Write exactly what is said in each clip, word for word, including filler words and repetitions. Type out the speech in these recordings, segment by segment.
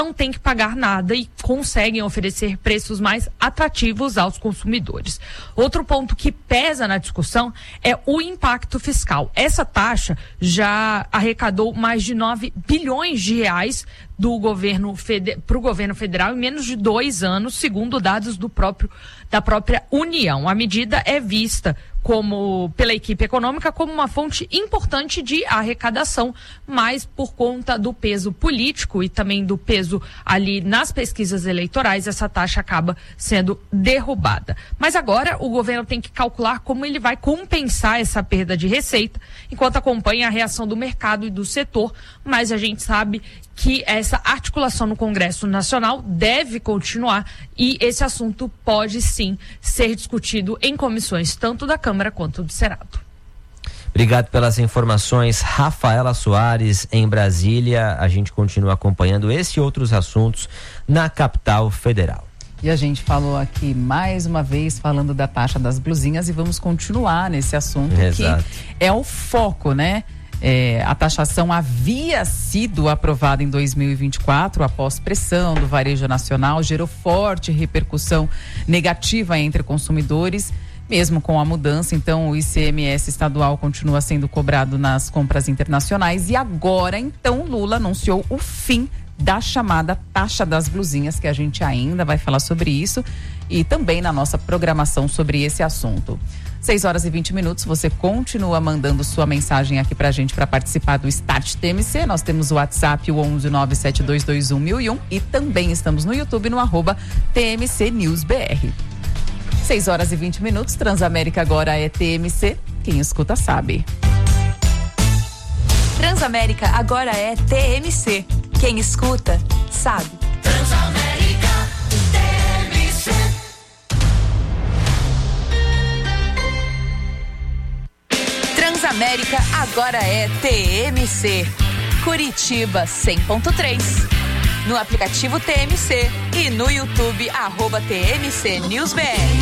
não têm que pagar nada e conseguem oferecer preços mais atrativos aos consumidores. Outro ponto que pesa na discussão é o impacto fiscal. Essa taxa já arrecadou mais de nove bilhões de reais do governo para o governo federal em menos de dois anos, segundo dados do próprio, da própria União. A medida é vista como pela equipe econômica como uma fonte importante de arrecadação, mas por conta do peso político e também do peso ali nas pesquisas eleitorais, essa taxa acaba sendo derrubada. Mas agora o governo tem que calcular como ele vai compensar essa perda de receita, enquanto acompanha a reação do mercado e do setor, mas a gente sabe que essa articulação no Congresso Nacional deve continuar e esse assunto pode sim ser discutido em comissões, tanto da Câmara quanto do Senado. Obrigado pelas informações, Rafaela Soares, em Brasília. A gente continua acompanhando esse e outros assuntos na capital federal. E a gente falou aqui mais uma vez falando da taxa das blusinhas e vamos continuar nesse assunto. Exato. Que é o foco, né? É, a taxação havia sido aprovada em dois mil e vinte e quatro após pressão do varejo nacional, gerou forte repercussão negativa entre consumidores, mesmo com a mudança. Então o I C M S estadual continua sendo cobrado nas compras internacionais e agora então Lula anunciou o fim da chamada taxa das blusinhas, que a gente ainda vai falar sobre isso e também na nossa programação sobre esse assunto. seis horas e vinte minutos, você continua mandando sua mensagem aqui pra gente para participar do Start T M C. Nós temos o WhatsApp, o onze nove sete dois dois um mil e um, e também estamos no YouTube no arroba T M C News B R. seis horas e vinte minutos, Transamérica agora é T M C, quem escuta sabe. Transamérica agora é T M C, quem escuta sabe. Transamérica T M C. Transamérica agora é T M C. Curitiba cem ponto três. No aplicativo T M C e no YouTube, arroba T M C News B R.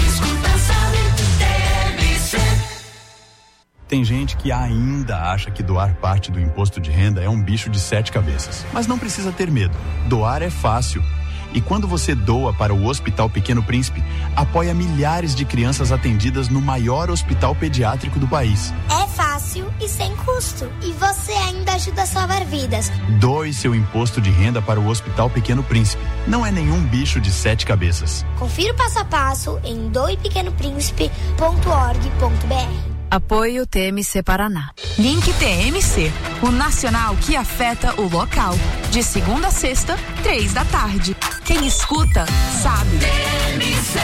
Tem gente que ainda acha que doar parte do imposto de renda é um bicho de sete cabeças. Mas não precisa ter medo. Doar é fácil. E quando você doa para o Hospital Pequeno Príncipe, apoia milhares de crianças atendidas no maior hospital pediátrico do país. É fácil e sem custo. E você ainda ajuda a salvar vidas. Doe seu imposto de renda para o Hospital Pequeno Príncipe. Não é nenhum bicho de sete cabeças. Confira o passo a passo em doe pequeno príncipe ponto org ponto b r. Apoio T M C Paraná. Link T M C, o nacional que afeta o local. De segunda a sexta, três da tarde. Quem escuta, sabe. T M C.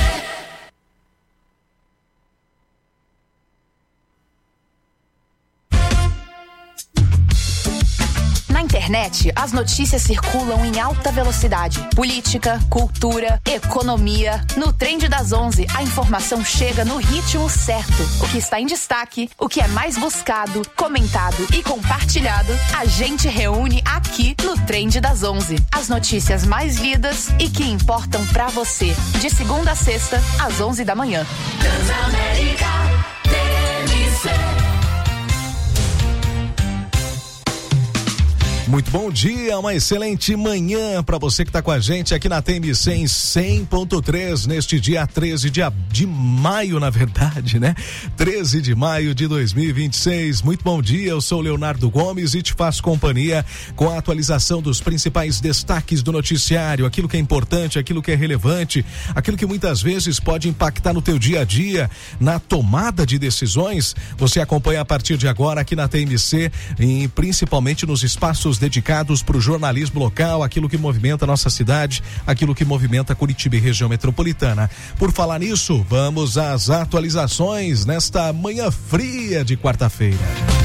Na internet, as notícias circulam em alta velocidade. Política, cultura, economia. No Trend das onze, a informação chega no ritmo certo. O que está em destaque, o que é mais buscado, comentado e compartilhado, a gente reúne aqui no Trend das onze. As notícias mais lidas e que importam pra você. De segunda a sexta, às onze da manhã. Transamérica T M C. Muito bom dia, uma excelente manhã para você que está com a gente aqui na T M C em cem ponto três neste dia treze de, de maio, na verdade, né? treze de maio de dois mil e vinte e seis. Muito bom dia, eu sou Leonardo Gomes e te faço companhia com a atualização dos principais destaques do noticiário, aquilo que é importante, aquilo que é relevante, aquilo que muitas vezes pode impactar no teu dia a dia, na tomada de decisões. Você acompanha a partir de agora aqui na T M C e principalmente nos espaços dedicados para o jornalismo local, aquilo que movimenta a nossa cidade, aquilo que movimenta Curitiba e região metropolitana. Por falar nisso, vamos às atualizações nesta manhã fria de quarta-feira.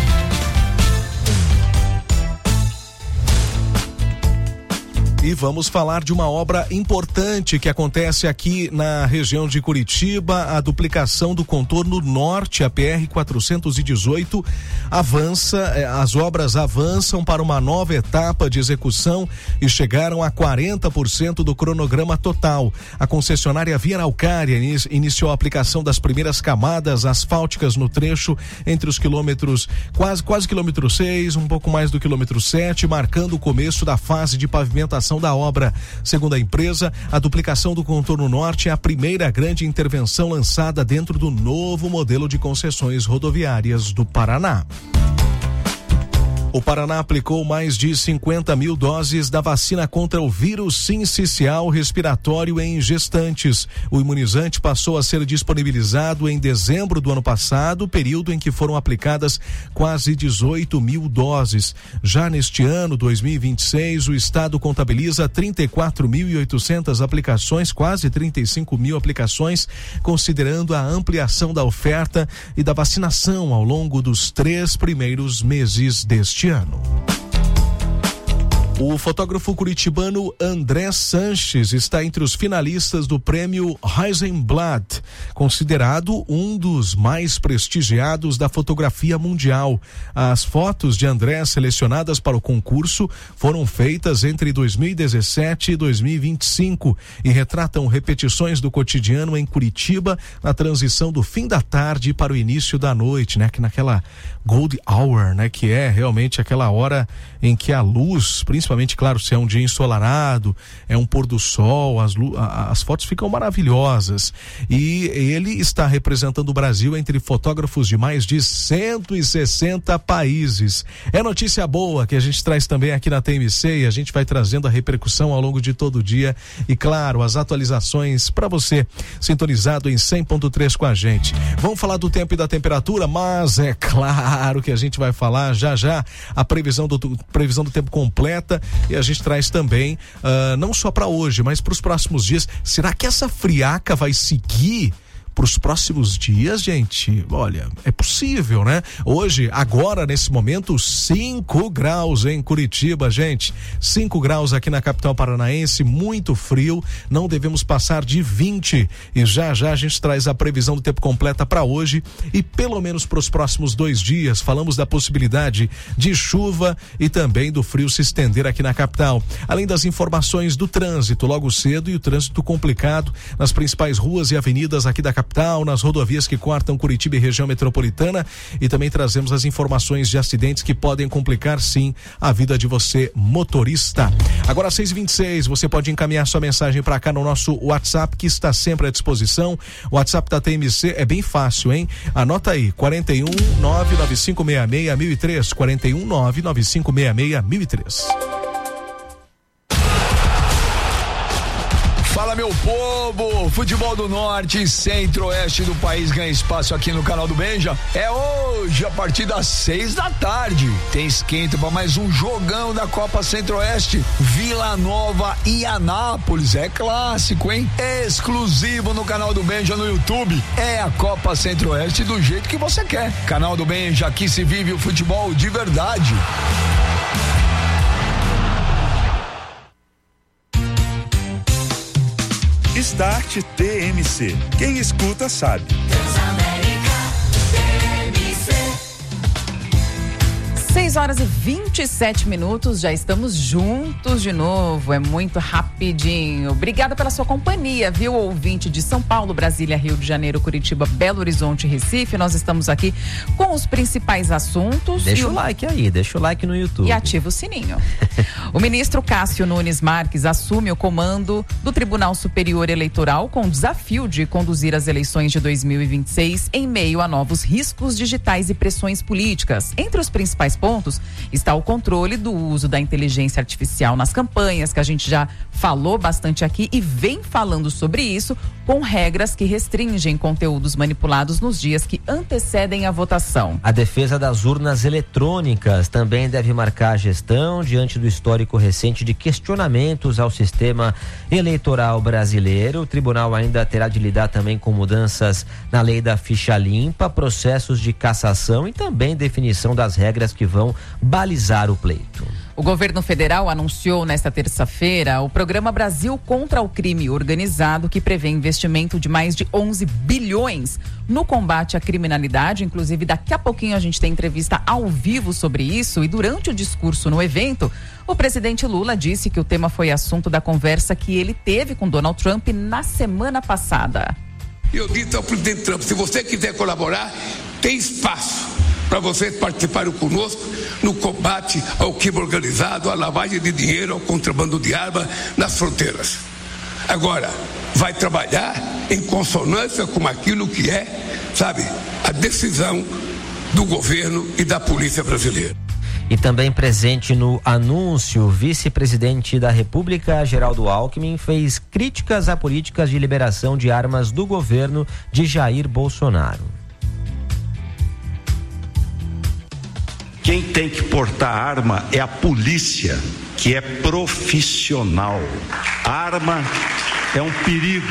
E vamos falar de uma obra importante que acontece aqui na região de Curitiba, a duplicação do contorno norte, a P R quatrocentos e dezoito, avança, as obras avançam para uma nova etapa de execução e chegaram a quarenta por cento do cronograma total. A concessionária Via Araucária iniciou a aplicação das primeiras camadas asfálticas no trecho entre os quilômetros, quase, quase quilômetro seis, um pouco mais do quilômetro sete, marcando o começo da fase de pavimentação implementação da obra. Segundo a empresa, a duplicação do contorno norte é a primeira grande intervenção lançada dentro do novo modelo de concessões rodoviárias do Paraná. O Paraná aplicou mais de cinquenta mil doses da vacina contra o vírus sincicial respiratório em gestantes. O imunizante passou a ser disponibilizado em dezembro do ano passado, período em que foram aplicadas quase dezoito mil doses. Já neste ano, dois mil e vinte e seis, o estado contabiliza trinta e quatro mil e oitocentas aplicações, quase trinta e cinco mil aplicações, considerando a ampliação da oferta e da vacinação ao longo dos três primeiros meses deste ano. O fotógrafo curitibano André Sanches está entre os finalistas do prêmio Heisenblatt, considerado um dos mais prestigiados da fotografia mundial. As fotos de André selecionadas para o concurso foram feitas entre dois mil e dezessete e dois mil e vinte e cinco e retratam repetições do cotidiano em Curitiba na transição do fim da tarde para o início da noite, né? Que naquela Gold Hour, né? Que é realmente aquela hora em que a luz, principalmente, claro, se é um dia ensolarado, é um pôr do sol, as, as fotos ficam maravilhosas. E ele está representando o Brasil entre fotógrafos de mais de cento e sessenta países. É notícia boa que a gente traz também aqui na T M C e a gente vai trazendo a repercussão ao longo de todo o dia e, claro, as atualizações para você sintonizado em cem ponto três com a gente. Vamos falar do tempo e da temperatura, mas é claro que a gente vai falar já já a previsão do, previsão do tempo completa. E a gente traz também, uh, não só para hoje, mas para os próximos dias. Será que essa friaca vai seguir para os próximos dias, gente? Olha, é possível, né? Hoje, agora, nesse momento, cinco graus em Curitiba, gente. cinco graus aqui na capital paranaense, muito frio. Não devemos passar de vinte. E já já a gente traz a previsão do tempo completa para hoje e pelo menos para os próximos dois dias. Falamos da possibilidade de chuva e também do frio se estender aqui na capital. Além das informações do trânsito logo cedo e o trânsito complicado nas principais ruas e avenidas aqui da capital, nas rodovias que cortam Curitiba e região metropolitana, e também trazemos as informações de acidentes que podem complicar sim a vida de você, motorista. Agora às seis e vinte e seis, você pode encaminhar sua mensagem para cá no nosso WhatsApp, que está sempre à disposição. O WhatsApp da T M C é bem fácil, hein? Anota aí, quatro um nove nove cinco seis seis mil e três, quatro um nove nove cinco seis seis mil e três. Fala, meu povo, futebol do norte e centro-oeste do país ganha espaço aqui no canal do Benja. É hoje, a partir das seis da tarde. Tem esquenta para mais um jogão da Copa Centro-Oeste. Vila Nova e Anápolis, é clássico, hein? Exclusivo no canal do Benja no YouTube. É a Copa Centro-Oeste do jeito que você quer. Canal do Benja, aqui se vive o futebol de verdade. Start T M C. Quem escuta sabe. seis horas e vinte e sete minutos, já estamos juntos de novo, é muito rapidinho. Obrigada pela sua companhia, viu, ouvinte de São Paulo, Brasília, Rio de Janeiro, Curitiba, Belo Horizonte e Recife. Nós estamos aqui com os principais assuntos. Deixa o o like aí, deixa o like no YouTube. E ativa o sininho. O ministro Cássio Nunes Marques assume o comando do Tribunal Superior Eleitoral com o desafio de conduzir as eleições de dois mil e vinte e seis em meio a novos riscos digitais e pressões políticas. Entre os principais pontos está o controle do uso da inteligência artificial nas campanhas, que a gente já falou bastante aqui e vem falando sobre isso, com regras que restringem conteúdos manipulados nos dias que antecedem a votação. A defesa das urnas eletrônicas também deve marcar a gestão diante do histórico recente de questionamentos ao sistema eleitoral brasileiro. O tribunal ainda terá de lidar também com mudanças na lei da ficha limpa, processos de cassação e também definição das regras que vão balizar o pleito. O governo federal anunciou nesta terça-feira o programa Brasil contra o Crime Organizado, que prevê investimento de mais de onze bilhões no combate à criminalidade. Inclusive, daqui a pouquinho a gente tem entrevista ao vivo sobre isso, e durante o discurso no evento, o presidente Lula disse que o tema foi assunto da conversa que ele teve com Donald Trump na semana passada. Eu disse ao presidente Trump, se você quiser colaborar, tem espaço. para vocês participarem conosco no combate ao crime organizado, à lavagem de dinheiro, ao contrabando de armas nas fronteiras. Agora, vai trabalhar em consonância com aquilo que é, sabe, a decisão do governo e da polícia brasileira. E também presente no anúncio, o vice-presidente da República, Geraldo Alckmin, fez críticas a políticas de liberação de armas do governo de Jair Bolsonaro. Quem tem que portar arma é a polícia, que é profissional. A arma é um perigo.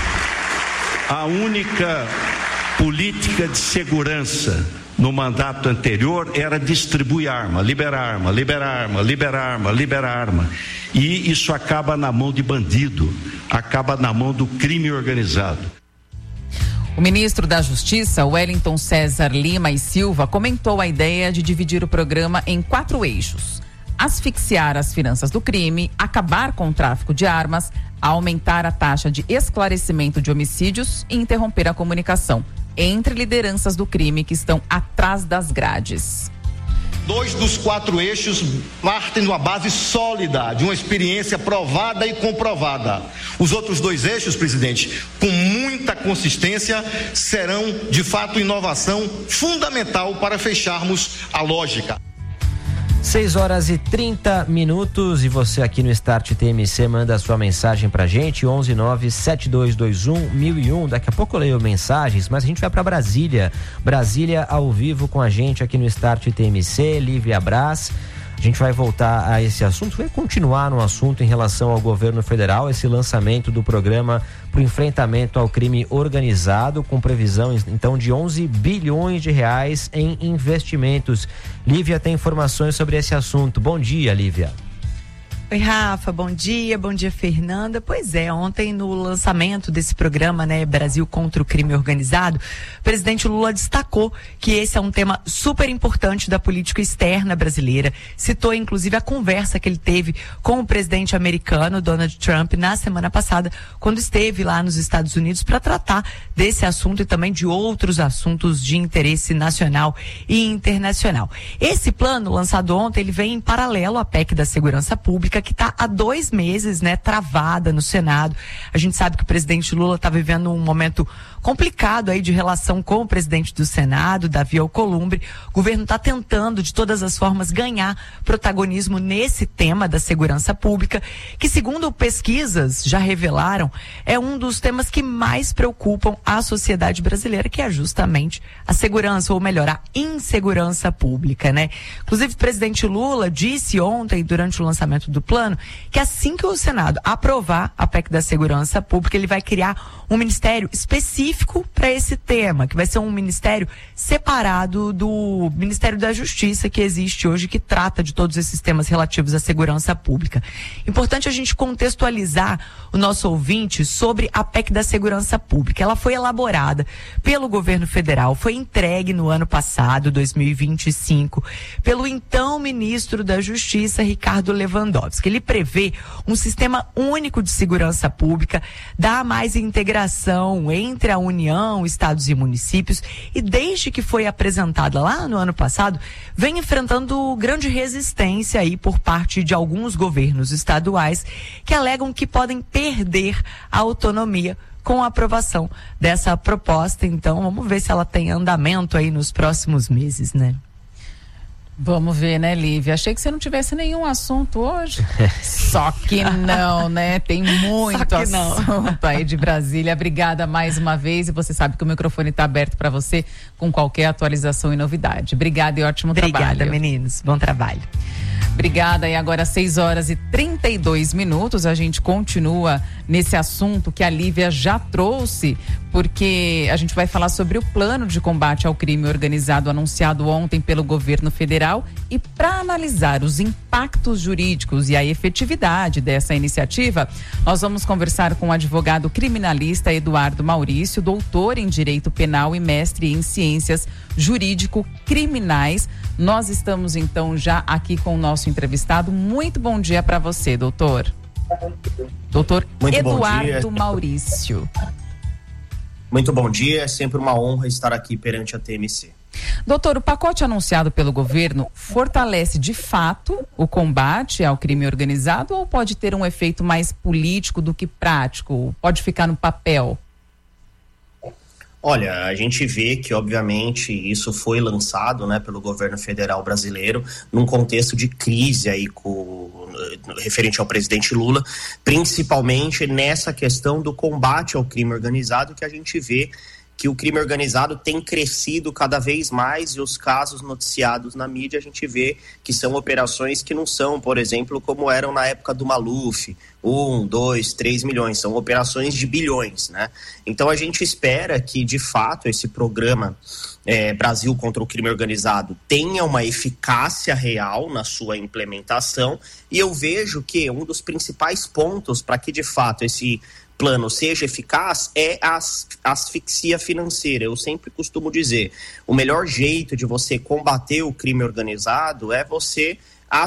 A única política de segurança no mandato anterior era distribuir arma, liberar arma, liberar arma, liberar arma, liberar arma. E isso acaba na mão de bandido, acaba na mão do crime organizado. O ministro da Justiça, Wellington César Lima e Silva, comentou a ideia de dividir o programa em quatro eixos: asfixiar as finanças do crime, acabar com o tráfico de armas, aumentar a taxa de esclarecimento de homicídios e interromper a comunicação entre lideranças do crime que estão atrás das grades. Dois dos quatro eixos partem de uma base sólida, de uma experiência provada e comprovada. Os outros dois eixos, presidente, com muita consistência, serão de fato inovação fundamental para fecharmos a lógica. seis horas e trinta minutos e você aqui no Start T M C manda a sua mensagem pra gente, onze nove sete dois dois um mil e um. Daqui a pouco eu leio mensagens, mas a gente vai pra Brasília. Brasília ao vivo com a gente aqui no Start T M C, Lívia Braz. A gente vai voltar a esse assunto, vai continuar no assunto em relação ao governo federal, esse lançamento do programa para o enfrentamento ao crime organizado, com previsão então de onze bilhões de reais em investimentos. Lívia tem informações sobre esse assunto. Bom dia, Lívia. Oi, Rafa, bom dia, bom dia, Fernanda. Pois é, ontem no lançamento desse programa, né, Brasil contra o Crime Organizado, o presidente Lula destacou que esse é um tema super importante da política externa brasileira. Citou, inclusive, a conversa que ele teve com o presidente americano, Donald Trump, na semana passada, quando esteve lá nos Estados Unidos para tratar desse assunto e também de outros assuntos de interesse nacional e internacional. Esse plano, lançado ontem, ele vem em paralelo à P E C da Segurança Pública, que está há dois meses, né, travada no Senado. A gente sabe que o presidente Lula está vivendo um momento complicado aí de relação com o presidente do Senado, Davi Alcolumbre. O governo está tentando, de todas as formas, ganhar protagonismo nesse tema da segurança pública, que, segundo pesquisas já revelaram, é um dos temas que mais preocupam a sociedade brasileira, que é justamente a segurança, ou melhor, a insegurança pública, né? Inclusive, o presidente Lula disse ontem, durante o lançamento do plano, que assim que o Senado aprovar a P E C da Segurança Pública, ele vai criar um ministério específico para esse tema, que vai ser um ministério separado do Ministério da Justiça que existe hoje, que trata de todos esses temas relativos à segurança pública. Importante a gente contextualizar o nosso ouvinte sobre a P E C da Segurança Pública. Ela foi elaborada pelo governo federal, foi entregue no ano passado, dois mil e vinte e cinco, pelo então ministro da Justiça, Ricardo Lewandowski. Ele prevê um sistema único de segurança pública, dá mais integração entre a União, estados e municípios, e desde que foi apresentada lá no ano passado, vem enfrentando grande resistência aí por parte de alguns governos estaduais que alegam que podem perder a autonomia com a aprovação dessa proposta. Então, vamos ver se ela tem andamento aí nos próximos meses, né? Vamos ver, né, Lívia? Achei que você não tivesse nenhum assunto hoje. Só que não, né? Tem muito assunto aí de Brasília. Obrigada mais uma vez. E você sabe que o microfone está aberto para você com qualquer atualização e novidade. Obrigada e ótimo Obrigada, trabalho. Obrigada, meninos. Bom trabalho. Obrigada. E agora, seis horas e trinta e dois minutos, a gente continua nesse assunto que a Lívia já trouxe, porque a gente vai falar sobre o plano de combate ao crime organizado anunciado ontem pelo governo federal, e para analisar os impactos jurídicos e a efetividade dessa iniciativa, nós vamos conversar com o advogado criminalista Eduardo Maurício, doutor em Direito Penal e mestre em Ciências Jurídico-Criminais. Nós estamos então já aqui com o nosso entrevistado. Muito bom dia para você, doutor. Doutor Muito Eduardo Maurício. Muito bom dia, é sempre uma honra estar aqui perante a T M C. Doutor, o pacote anunciado pelo governo fortalece de fato o combate ao crime organizado ou pode ter um efeito mais político do que prático? Pode ficar no papel? Olha, a gente vê que, obviamente, isso foi lançado, né, pelo governo federal brasileiro num contexto de crise aí com, referente ao presidente Lula, principalmente nessa questão do combate ao crime organizado, que a gente vê que o crime organizado tem crescido cada vez mais e os casos noticiados na mídia a gente vê que são operações que não são, por exemplo, como eram na época do Maluf, um, dois, três milhões, são operações de bilhões, né? Então a gente espera que, de fato, esse programa é, Brasil contra o crime organizado tenha uma eficácia real na sua implementação e eu vejo que um dos principais pontos para que, de fato, esse plano seja eficaz é a asfixia financeira. Eu sempre costumo dizer, o melhor jeito de você combater o crime organizado é você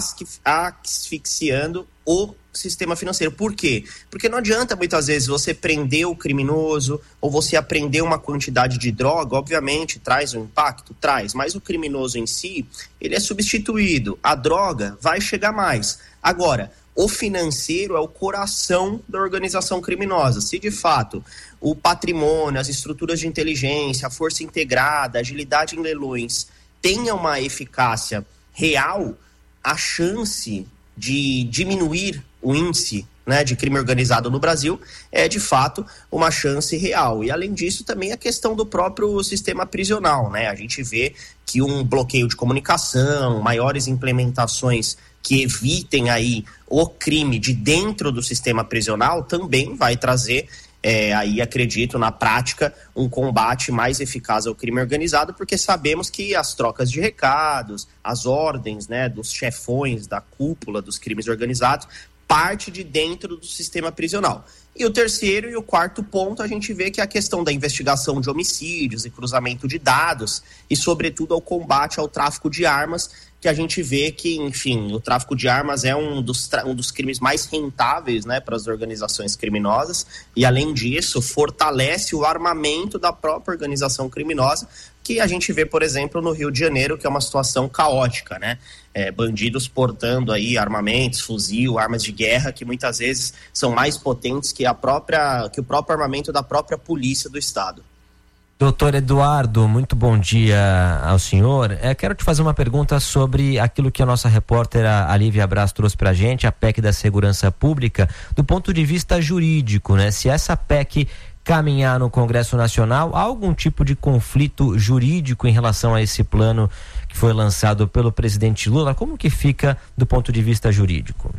asfixiando o sistema financeiro. Por quê? Porque não adianta muitas vezes você prender o criminoso ou você apreender uma quantidade de droga, obviamente traz um impacto, traz, mas o criminoso em si, ele é substituído, a droga vai chegar mais. Agora, o financeiro é o coração da organização criminosa. Se de fato o patrimônio, as estruturas de inteligência, a força integrada, a agilidade em leilões tenha uma eficácia real, a chance de diminuir o índice, né, de crime organizado no Brasil é de fato uma chance real. E além disso também a questão do próprio sistema prisional, né? A gente vê que um bloqueio de comunicação, maiores implementações que evitem aí o crime de dentro do sistema prisional também vai trazer, é, aí acredito, na prática, um combate mais eficaz ao crime organizado, porque sabemos que as trocas de recados, as ordens, né, dos chefões, da cúpula dos crimes organizados, parte de dentro do sistema prisional. E o terceiro e o quarto ponto, a gente vê que é a questão da investigação de homicídios e cruzamento de dados e, sobretudo, ao combate ao tráfico de armas, que a gente vê que, enfim, o tráfico de armas é um dos, um dos crimes mais rentáveis, né, para as organizações criminosas e, além disso, fortalece o armamento da própria organização criminosa, que a gente vê, por exemplo, no Rio de Janeiro, que é uma situação caótica, né? É, bandidos portando aí armamentos, fuzil, armas de guerra, que muitas vezes são mais potentes que, a própria, que o próprio armamento da própria polícia do Estado. Doutor Eduardo, muito bom dia ao senhor. É, quero te fazer uma pergunta sobre aquilo que a nossa repórter a Lívia Braz trouxe pra gente, a P E C da Segurança Pública, do ponto de vista jurídico, né? Se essa P E C caminhar no Congresso Nacional, há algum tipo de conflito jurídico em relação a esse plano que foi lançado pelo presidente Lula? Como que fica do ponto de vista jurídico?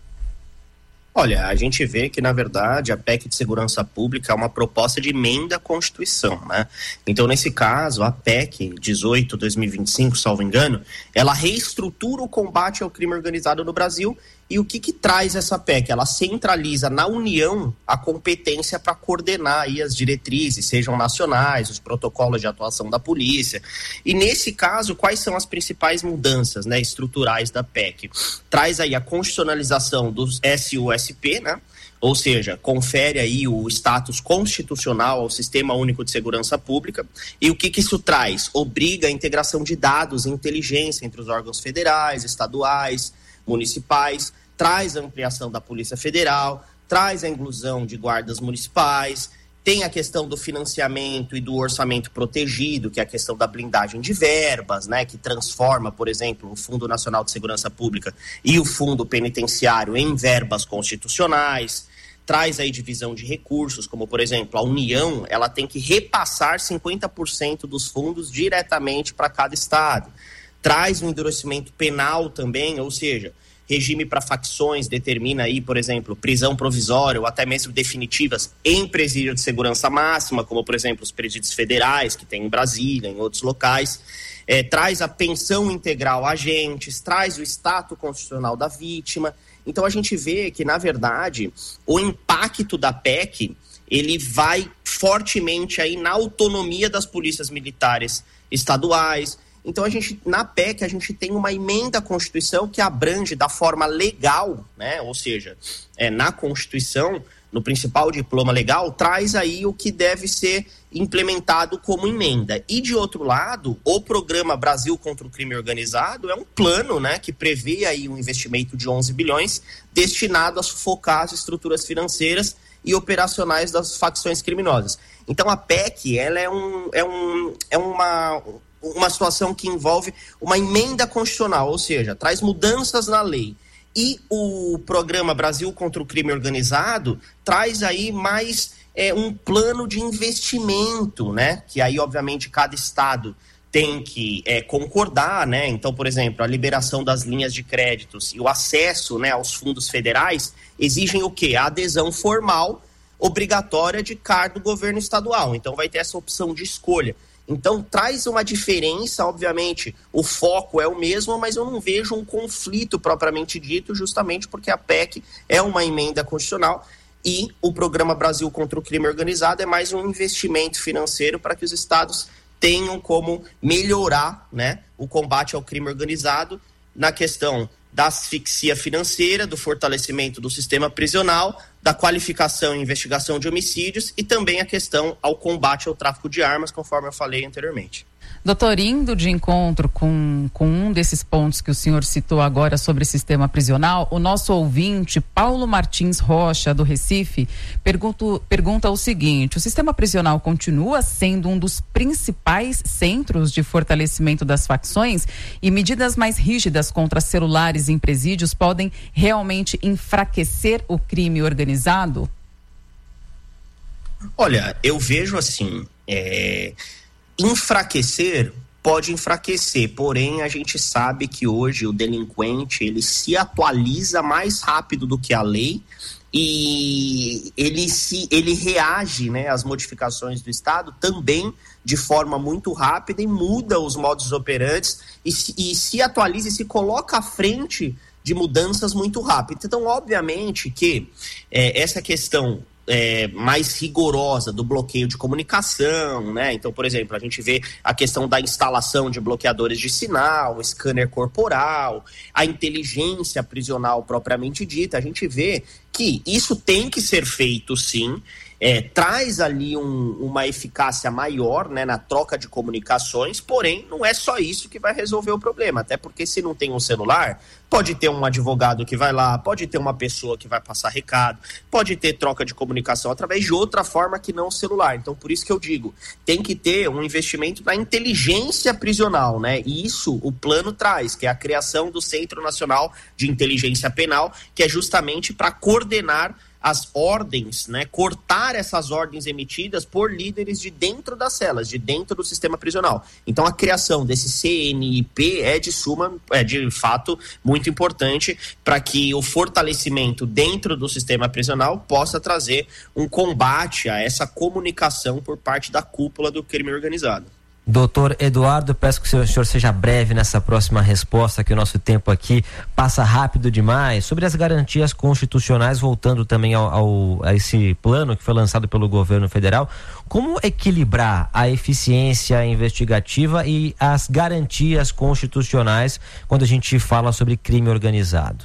Olha, a gente vê que, na verdade, a P E C de Segurança Pública é uma proposta de emenda à Constituição, né? Então, nesse caso, a P E C dezoito barra dois mil e vinte e cinco, salvo engano, ela reestrutura o combate ao crime organizado no Brasil. E o que que traz essa P E C? Ela centraliza na União a competência para coordenar aí as diretrizes, sejam nacionais, os protocolos de atuação da polícia. E nesse caso, quais são as principais mudanças, né, estruturais da P E C? Traz aí a constitucionalização dos S U S P, né? Ou seja, confere aí o status constitucional ao Sistema Único de Segurança Pública. E o que que isso traz? Obriga a integração de dados e inteligência entre os órgãos federais, estaduais, municipais, traz a ampliação da Polícia Federal, traz a inclusão de guardas municipais, tem a questão do financiamento e do orçamento protegido, que é a questão da blindagem de verbas, né, que transforma, por exemplo, o Fundo Nacional de Segurança Pública e o Fundo Penitenciário em verbas constitucionais, traz aí divisão de recursos, como, por exemplo, a União, ela tem que repassar cinquenta por cento dos fundos diretamente para cada estado. Traz um endurecimento penal também, ou seja, regime para facções determina aí, por exemplo, prisão provisória ou até mesmo definitivas em presídio de segurança máxima, como, por exemplo, os presídios federais que tem em Brasília, em outros locais. É, traz a pensão integral a agentes, traz o status constitucional da vítima. Então a gente vê que, na verdade, o impacto da P E C, ele vai fortemente aí na autonomia das polícias militares estaduais. Então, a gente, na P E C, a gente tem uma emenda à Constituição que abrange da forma legal, né? Ou seja, é, na Constituição, no principal diploma legal, traz aí o que deve ser implementado como emenda. E, de outro lado, o programa Brasil contra o Crime Organizado é um plano, né, que prevê aí um investimento de onze bilhões destinado a sufocar as estruturas financeiras e operacionais das facções criminosas. Então, a P E C, ela é, um, é, um, é uma... uma situação que envolve uma emenda constitucional, ou seja, traz mudanças na lei. E o programa Brasil contra o Crime Organizado traz aí mais é, um plano de investimento, né? Que aí, obviamente, cada estado tem que é, concordar, né? Então, por exemplo, a liberação das linhas de créditos e o acesso, né, aos fundos federais exigem o quê? A adesão formal obrigatória de cada governo estadual. Então, vai ter essa opção de escolha. Então, traz uma diferença, obviamente, o foco é o mesmo, mas eu não vejo um conflito propriamente dito, justamente porque a P E C é uma emenda constitucional e o programa Brasil contra o Crime Organizado é mais um investimento financeiro para que os estados tenham como melhorar, né, o combate ao crime organizado na questão da asfixia financeira, do fortalecimento do sistema prisional, da qualificação e investigação de homicídios e também a questão ao combate ao tráfico de armas, conforme eu falei anteriormente. Doutor, indo de encontro com, com um desses pontos que o senhor citou agora sobre sistema prisional, o nosso ouvinte, Paulo Martins Rocha, do Recife, pergunto, pergunta o seguinte: o sistema prisional continua sendo um dos principais centros de fortalecimento das facções e medidas mais rígidas contra celulares em presídios podem realmente enfraquecer o crime organizado? Olha, eu vejo assim... É... enfraquecer pode enfraquecer, porém a gente sabe que hoje o delinquente ele se atualiza mais rápido do que a lei e ele, se, ele reage, né, às modificações do Estado também de forma muito rápida e muda os modus operantes e se, e se atualiza e se coloca à frente de mudanças muito rápidas. Então, obviamente que é, essa questão É, mais rigorosa do bloqueio de comunicação, né? Então, por exemplo, a gente vê a questão da instalação de bloqueadores de sinal, scanner corporal, a inteligência prisional propriamente dita, a gente vê que isso tem que ser feito sim, é, traz ali um, uma eficácia maior, né, na troca de comunicações, porém não é só isso que vai resolver o problema, até porque se não tem um celular, pode ter um advogado que vai lá, pode ter uma pessoa que vai passar recado, pode ter troca de comunicação através de outra forma que não o celular. Então, por isso que eu digo, tem que ter um investimento na inteligência prisional, né? E isso o plano traz, que é a criação do Centro Nacional de Inteligência Penal, que é justamente para coordenar as ordens, né, cortar essas ordens emitidas por líderes de dentro das celas, de dentro do sistema prisional. Então, a criação desse C N I P é de suma, é de fato muito importante para que o fortalecimento dentro do sistema prisional possa trazer um combate a essa comunicação por parte da cúpula do crime organizado. Doutor Eduardo, peço que o senhor seja breve nessa próxima resposta, que o nosso tempo aqui passa rápido demais. Sobre as garantias constitucionais, voltando também ao, ao, a esse plano que foi lançado pelo governo federal, como equilibrar a eficiência investigativa e as garantias constitucionais quando a gente fala sobre crime organizado?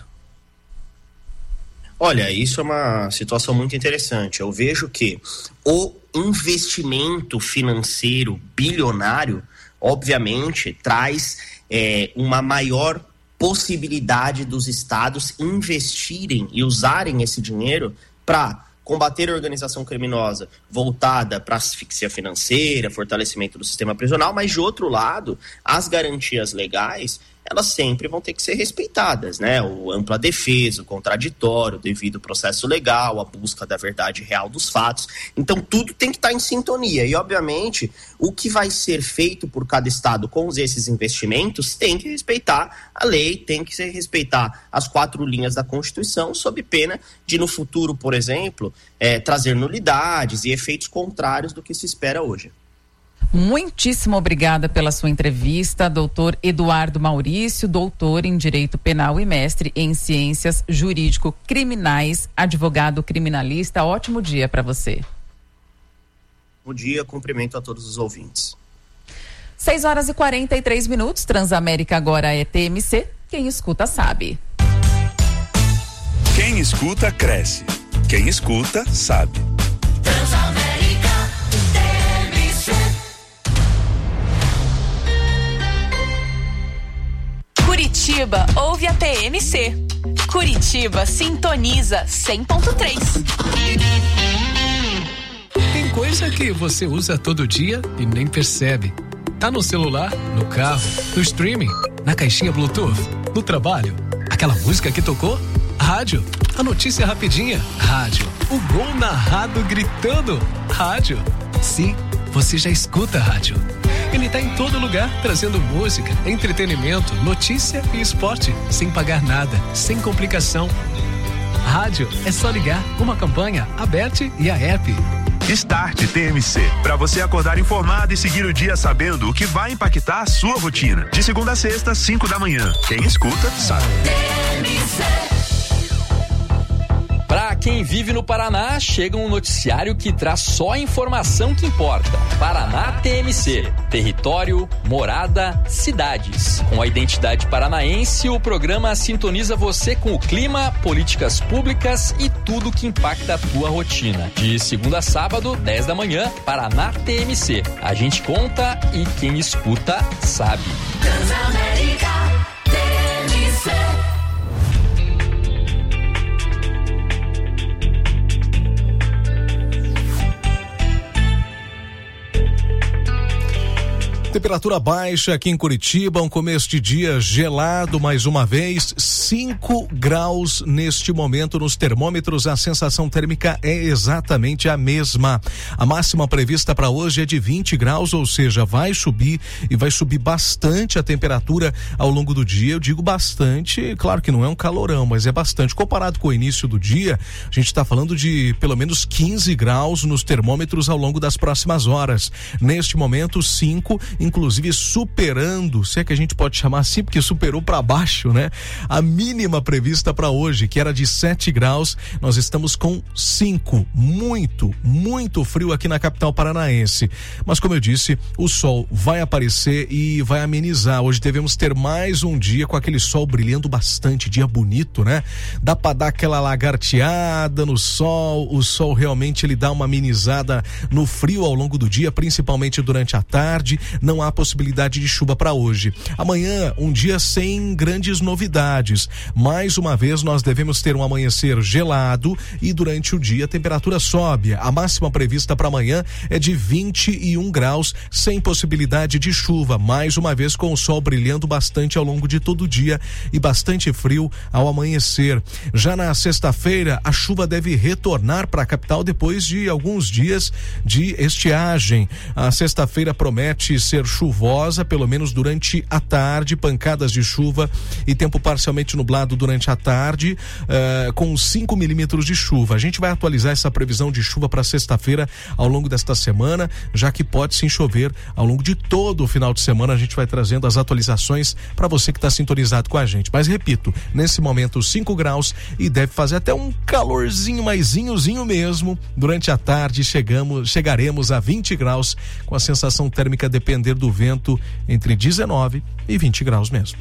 Olha, isso é uma situação muito interessante. Eu vejo que o investimento financeiro bilionário, obviamente, traz é, uma maior possibilidade dos estados investirem e usarem esse dinheiro para combater a organização criminosa voltada para asfixia financeira, fortalecimento do sistema prisional, mas, de outro lado, as garantias legais, elas sempre vão ter que ser respeitadas, né? O ampla defesa, o contraditório, o devido processo legal, a busca da verdade real dos fatos. Então, tudo tem que estar em sintonia. E, obviamente, o que vai ser feito por cada estado com esses investimentos tem que respeitar a lei, tem que respeitar as quatro linhas da Constituição, sob pena de, no futuro, por exemplo, é, trazer nulidades e efeitos contrários do que se espera hoje. Muitíssimo obrigada pela sua entrevista, doutor Eduardo Maurício, doutor em Direito Penal e mestre em Ciências Jurídico-Criminais, advogado criminalista. Ótimo dia para você. Bom dia, cumprimento a todos os ouvintes. seis horas e quarenta e três minutos, Transamérica agora é T M C, quem escuta sabe. Quem escuta cresce, quem escuta sabe. Transamérica T M C. Curitiba ouve a T M C. Curitiba sintoniza cem ponto três. Tem coisa que você usa todo dia e nem percebe. Tá no celular, no carro, no streaming, na caixinha Bluetooth, no trabalho. Aquela música que tocou? Rádio. A notícia rapidinha? Rádio. O gol narrado gritando? Rádio. Sim, você já escuta rádio. Ele tá em todo lugar, trazendo música, entretenimento, notícia e esporte, sem pagar nada, sem complicação. Rádio é só ligar, uma campanha, Aberte e a app. Start T M C, para você acordar informado e seguir o dia sabendo o que vai impactar a sua rotina. De segunda a sexta, cinco da manhã. Quem escuta, sabe. Para quem vive no Paraná, chega um noticiário que traz só a informação que importa. Paraná T M C, território, morada, cidades. Com a identidade paranaense, o programa sintoniza você com o clima, políticas públicas e tudo que impacta a tua rotina. De segunda a sábado, dez da manhã, Paraná T M C. A gente conta e quem escuta sabe. Transamérica T M C. Temperatura baixa aqui em Curitiba, um começo de dia gelado mais uma vez, cinco graus neste momento nos termômetros, a sensação térmica é exatamente a mesma. A máxima prevista para hoje é de vinte graus, ou seja, vai subir e vai subir bastante a temperatura ao longo do dia. Eu digo bastante, claro que não é um calorão, mas é bastante. Comparado com o início do dia, a gente está falando de pelo menos quinze graus nos termômetros ao longo das próximas horas. Neste momento, cinco, inclusive superando, se é que a gente pode chamar assim, porque superou para baixo, né? A mínima prevista para hoje, que era de sete graus, nós estamos com cinco. Muito, muito frio aqui na capital paranaense. Mas como eu disse, o sol vai aparecer e vai amenizar. Hoje devemos ter mais um dia com aquele sol brilhando bastante, dia bonito, né? Dá para dar aquela lagarteada no sol, o sol realmente ele dá uma amenizada no frio ao longo do dia, principalmente durante a tarde. Não há possibilidade de chuva para hoje. Amanhã, um dia sem grandes novidades. Mais uma vez, nós devemos ter um amanhecer gelado e durante o dia a temperatura sobe. A máxima prevista para amanhã é de vinte e um graus, sem possibilidade de chuva. Mais uma vez, com o sol brilhando bastante ao longo de todo o dia e bastante frio ao amanhecer. Já na sexta-feira, a chuva deve retornar para a capital depois de alguns dias de estiagem. A sexta-feira promete ser chuvosa, pelo menos durante a tarde, pancadas de chuva e tempo parcialmente nublado durante a tarde, uh, com cinco milímetros de chuva. A gente vai atualizar essa previsão de chuva para sexta-feira ao longo desta semana, já que pode sim chover ao longo de todo o final de semana. A gente vai trazendo as atualizações para você que está sintonizado com a gente. Mas repito, nesse momento cinco graus e deve fazer até um calorzinho maisinhozinho mesmo. Durante a tarde chegamos, chegaremos a vinte graus, com a sensação térmica depender do vento entre dezenove e vinte graus mesmo.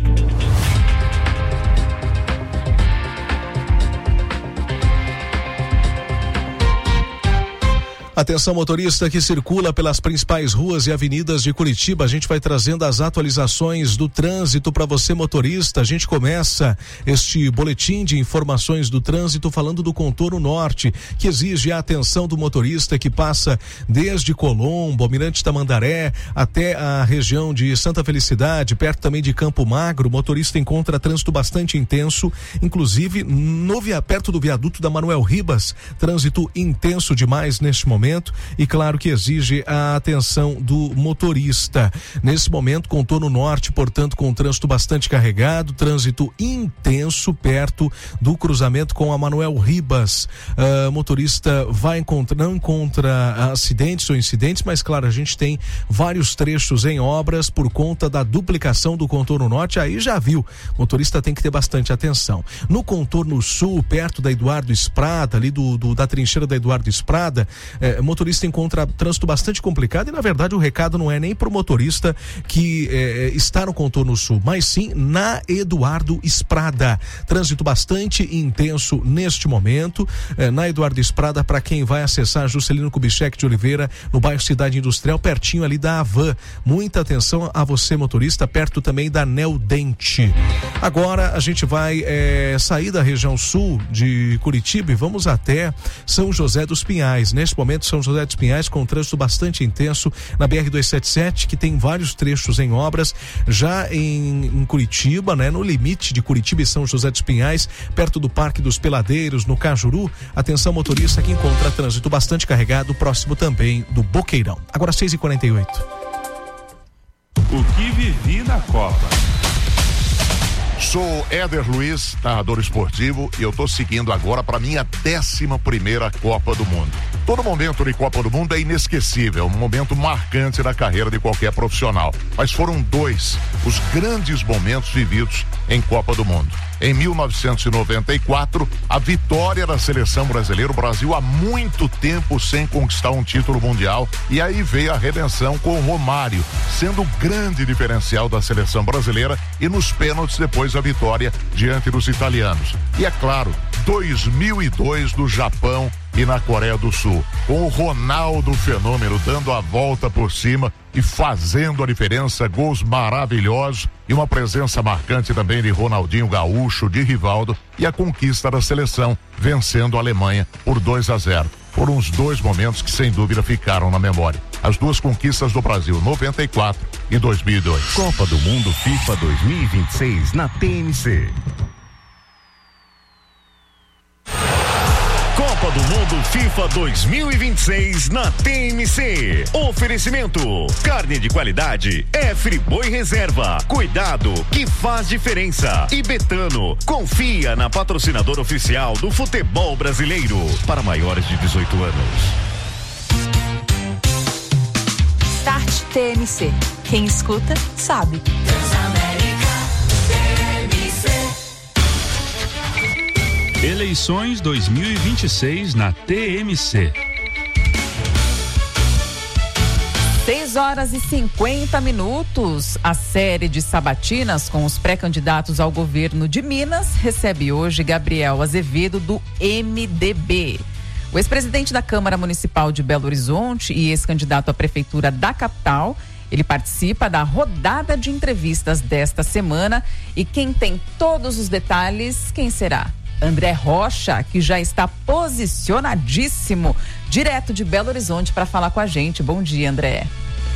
Atenção motorista que circula pelas principais ruas e avenidas de Curitiba, a gente vai trazendo as atualizações do trânsito para você motorista. A gente começa este boletim de informações do trânsito falando do contorno norte, que exige a atenção do motorista que passa desde Colombo, Almirante Tamandaré, até a região de Santa Felicidade, perto também de Campo Magro. O motorista encontra trânsito bastante intenso, inclusive no via, perto do viaduto da Manuel Ribas, trânsito intenso demais neste momento. E claro que exige a atenção do motorista. Nesse momento, contorno norte, portanto, com trânsito bastante carregado, trânsito intenso perto do cruzamento com a Manuel Ribas. Uh, motorista vai encontrar, não encontra acidentes ou incidentes, mas claro, a gente tem vários trechos em obras por conta da duplicação do contorno norte. Aí já viu, motorista tem que ter bastante atenção. No contorno sul, perto da Eduardo Esprada, ali do, do da trincheira da Eduardo Esprada, eh, é, motorista encontra trânsito bastante complicado e, na verdade, o recado não é nem pro motorista que é, está no contorno sul, mas sim na Eduardo Esprada. Trânsito bastante intenso neste momento, é, na Eduardo Esprada, para quem vai acessar Juscelino Kubitschek de Oliveira, no bairro Cidade Industrial, pertinho ali da Havan. Muita atenção a você, motorista, perto também da Neodente. Agora a gente vai é, sair da região sul de Curitiba e vamos até São José dos Pinhais. Neste momento, São José dos Pinhais com um trânsito bastante intenso na B R duzentos e setenta e sete, que tem vários trechos em obras, já em, em Curitiba, né? No limite de Curitiba e São José dos Pinhais, perto do Parque dos Peladeiros, no Cajuru. Atenção, motorista, que encontra trânsito bastante carregado, próximo também do Boqueirão. Agora seis e quarenta e oito. O que vivi na Copa. Sou Éder Luiz, narrador esportivo, e eu tô seguindo agora para minha décima primeira Copa do Mundo. Todo momento de Copa do Mundo é inesquecível, um momento marcante na carreira de qualquer profissional. Mas foram dois os grandes momentos vividos em Copa do Mundo. Em mil novecentos e noventa e quatro, a vitória da seleção brasileira, o Brasil há muito tempo sem conquistar um título mundial, e aí veio a redenção com o Romário, sendo o grande diferencial da seleção brasileira, e nos pênaltis depois a vitória diante dos italianos. E é claro, dois mil e dois do Japão e na Coreia do Sul, com o Ronaldo Fenômeno dando a volta por cima e fazendo a diferença, gols maravilhosos e uma presença marcante também de Ronaldinho Gaúcho, de Rivaldo, e a conquista da seleção, vencendo a Alemanha por dois a zero. Foram os dois momentos que sem dúvida ficaram na memória. As duas conquistas do Brasil, noventa e quatro e dois mil e dois. Copa do Mundo FIFA dois mil e vinte e seis na T M C. Copa do Mundo FIFA dois mil e vinte e seis na T M C. Oferecimento: carne de qualidade é Friboi Reserva. Cuidado que faz diferença. E Betano, confia na patrocinadora oficial do futebol brasileiro. Para maiores de dezoito anos. Start T M C. Quem escuta, sabe. Eleições dois mil e vinte e seis na T M C. seis horas e cinquenta minutos. A série de sabatinas com os pré-candidatos ao governo de Minas recebe hoje Gabriel Azevedo, do M D B. O ex-presidente da Câmara Municipal de Belo Horizonte e ex-candidato à prefeitura da capital, ele participa da rodada de entrevistas desta semana. E quem tem todos os detalhes, quem será? André Rocha, que já está posicionadíssimo, direto de Belo Horizonte, para falar com a gente. Bom dia, André.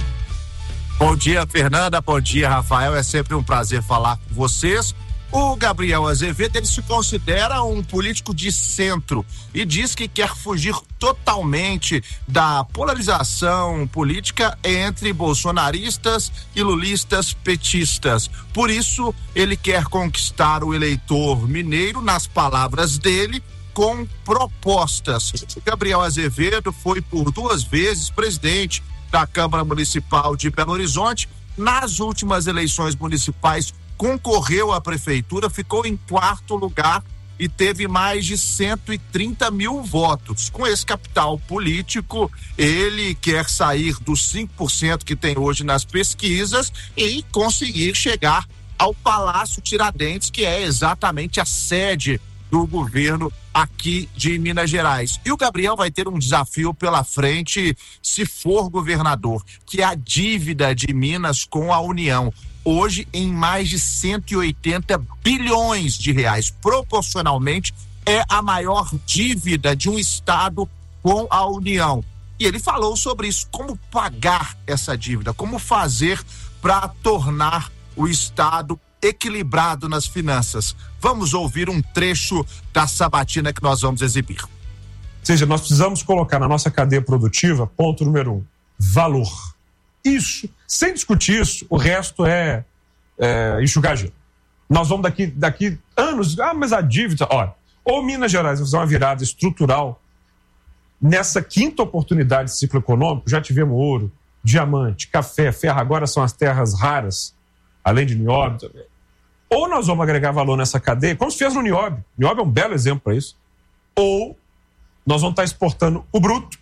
Bom dia, Fernanda. Bom dia, Rafael. É sempre um prazer falar com vocês. O Gabriel Azevedo, ele se considera um político de centro e diz que quer fugir totalmente da polarização política entre bolsonaristas e lulistas petistas. Por isso, ele quer conquistar o eleitor mineiro, nas palavras dele, com propostas. O Gabriel Azevedo foi por duas vezes presidente da Câmara Municipal de Belo Horizonte. Nas últimas eleições municipais, concorreu à prefeitura, ficou em quarto lugar e teve mais de cento e trinta mil votos. Com esse capital político, ele quer sair dos cinco por cento que tem hoje nas pesquisas e conseguir chegar ao Palácio Tiradentes, que é exatamente a sede do governo aqui de Minas Gerais. E o Gabriel vai ter um desafio pela frente se for governador, que é a dívida de Minas com a União. Hoje em mais de cento e oitenta bilhões de reais. Proporcionalmente, é a maior dívida de um estado com a União. E ele falou sobre isso, como pagar essa dívida, como fazer para tornar o estado equilibrado nas finanças. Vamos ouvir um trecho da sabatina que nós vamos exibir. Ou seja, nós precisamos colocar na nossa cadeia produtiva, ponto número um, valor. Isso, sem discutir isso, o resto é, é enxugar gelo. Nós vamos daqui, daqui anos, ah, mas a dívida, olha, ou Minas Gerais vai fazer uma virada estrutural nessa quinta oportunidade de ciclo econômico. Já tivemos ouro, diamante, café, ferro, agora são as terras raras, além de nióbio também. Ou nós vamos agregar valor nessa cadeia, como se fez no nióbio. Nióbio é um belo exemplo para isso. Ou nós vamos estar exportando o bruto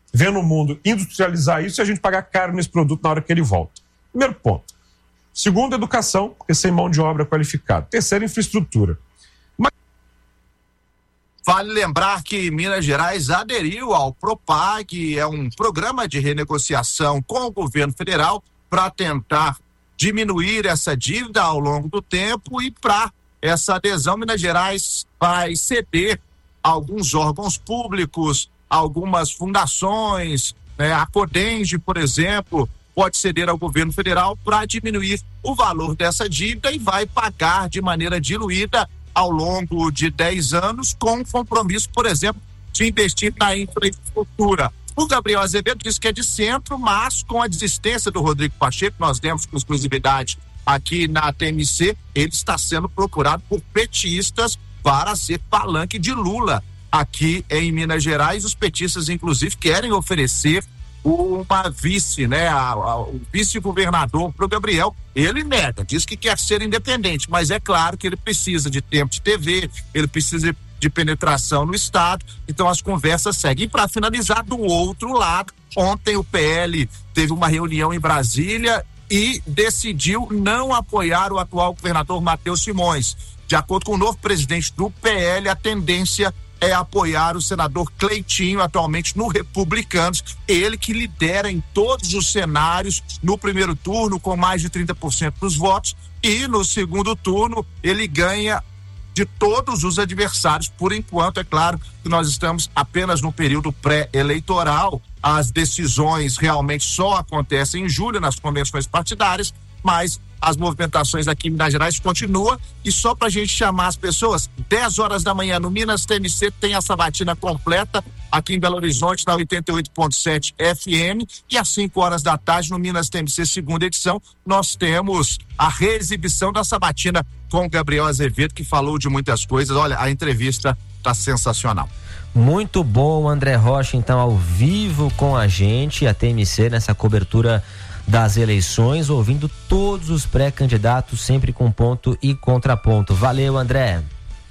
vendo o mundo industrializar isso e a gente pagar caro nesse produto na hora que ele volta. Primeiro ponto. Segundo, educação, porque sem mão de obra qualificada. Terceiro, infraestrutura. Mas... Vale lembrar que Minas Gerais aderiu ao PROPAR, que é um programa de renegociação com o governo federal para tentar diminuir essa dívida ao longo do tempo, e para essa adesão, Minas Gerais vai ceder alguns órgãos públicos, algumas fundações, né? A Codenge, por exemplo, pode ceder ao governo federal para diminuir o valor dessa dívida e vai pagar de maneira diluída ao longo de dez anos, com compromisso, por exemplo, de investir na infraestrutura. O Gabriel Azevedo disse que é de centro, mas com a desistência do Rodrigo Pacheco, nós demos com exclusividade aqui na T M C, ele está sendo procurado por petistas para ser palanque de Lula aqui em Minas Gerais. Os petistas, inclusive, querem oferecer uma vice, né, a, a, o vice-governador para o Gabriel. Ele nega, diz que quer ser independente, mas é claro que ele precisa de tempo de T V, ele precisa de penetração no Estado, então as conversas seguem. E para finalizar, do outro lado, ontem o P L teve uma reunião em Brasília e decidiu não apoiar o atual governador Matheus Simões. De acordo com o novo presidente do P L, a tendência é apoiar o senador Cleitinho, atualmente no Republicanos, ele que lidera em todos os cenários no primeiro turno com mais de trinta por cento dos votos, e no segundo turno ele ganha de todos os adversários. Por enquanto, é claro que nós estamos apenas no período pré-eleitoral, as decisões realmente só acontecem em julho nas convenções partidárias, mas as movimentações aqui em Minas Gerais continuam. E só pra gente chamar as pessoas, dez horas da manhã no Minas T M C tem a sabatina completa aqui em Belo Horizonte na oitenta e oito ponto sete F M, e às cinco horas da tarde no Minas T M C segunda edição nós temos a reexibição da sabatina com o Gabriel Azevedo, que falou de muitas coisas. Olha, a entrevista tá sensacional. Muito bom, André Rocha, então ao vivo com a gente, a T M C nessa cobertura das eleições, ouvindo todos os pré-candidatos, sempre com ponto e contraponto. Valeu, André.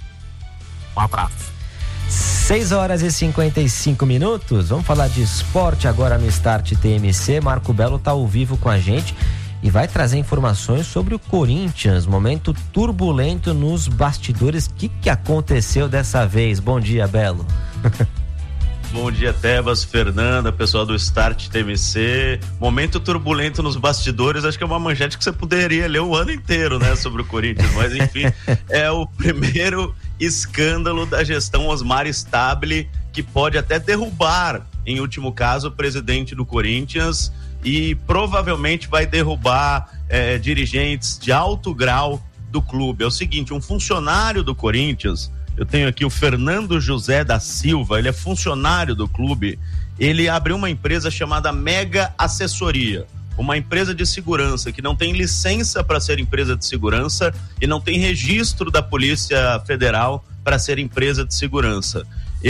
Um abraço. seis horas e cinquenta e cinco minutos. Vamos falar de esporte agora no Start T M C. Marco Belo está ao vivo com a gente e vai trazer informações sobre o Corinthians. Momento turbulento nos bastidores. O que, que aconteceu dessa vez? Bom dia, Belo. Bom dia, Tebas, Fernanda, pessoal do Start T M C. Momento turbulento nos bastidores, acho que é uma manchete que você poderia ler o ano inteiro, né, sobre o Corinthians, mas enfim, é o primeiro escândalo da gestão Osmar Stabile, que pode até derrubar, em último caso, o presidente do Corinthians, e provavelmente vai derrubar é, dirigentes de alto grau do clube. É o seguinte, um funcionário do Corinthians, eu tenho aqui o Fernando José da Silva, ele é funcionário do clube, ele abriu uma empresa chamada Mega Assessoria, uma empresa de segurança que não tem licença para ser empresa de segurança e não tem registro da Polícia Federal para ser empresa de segurança.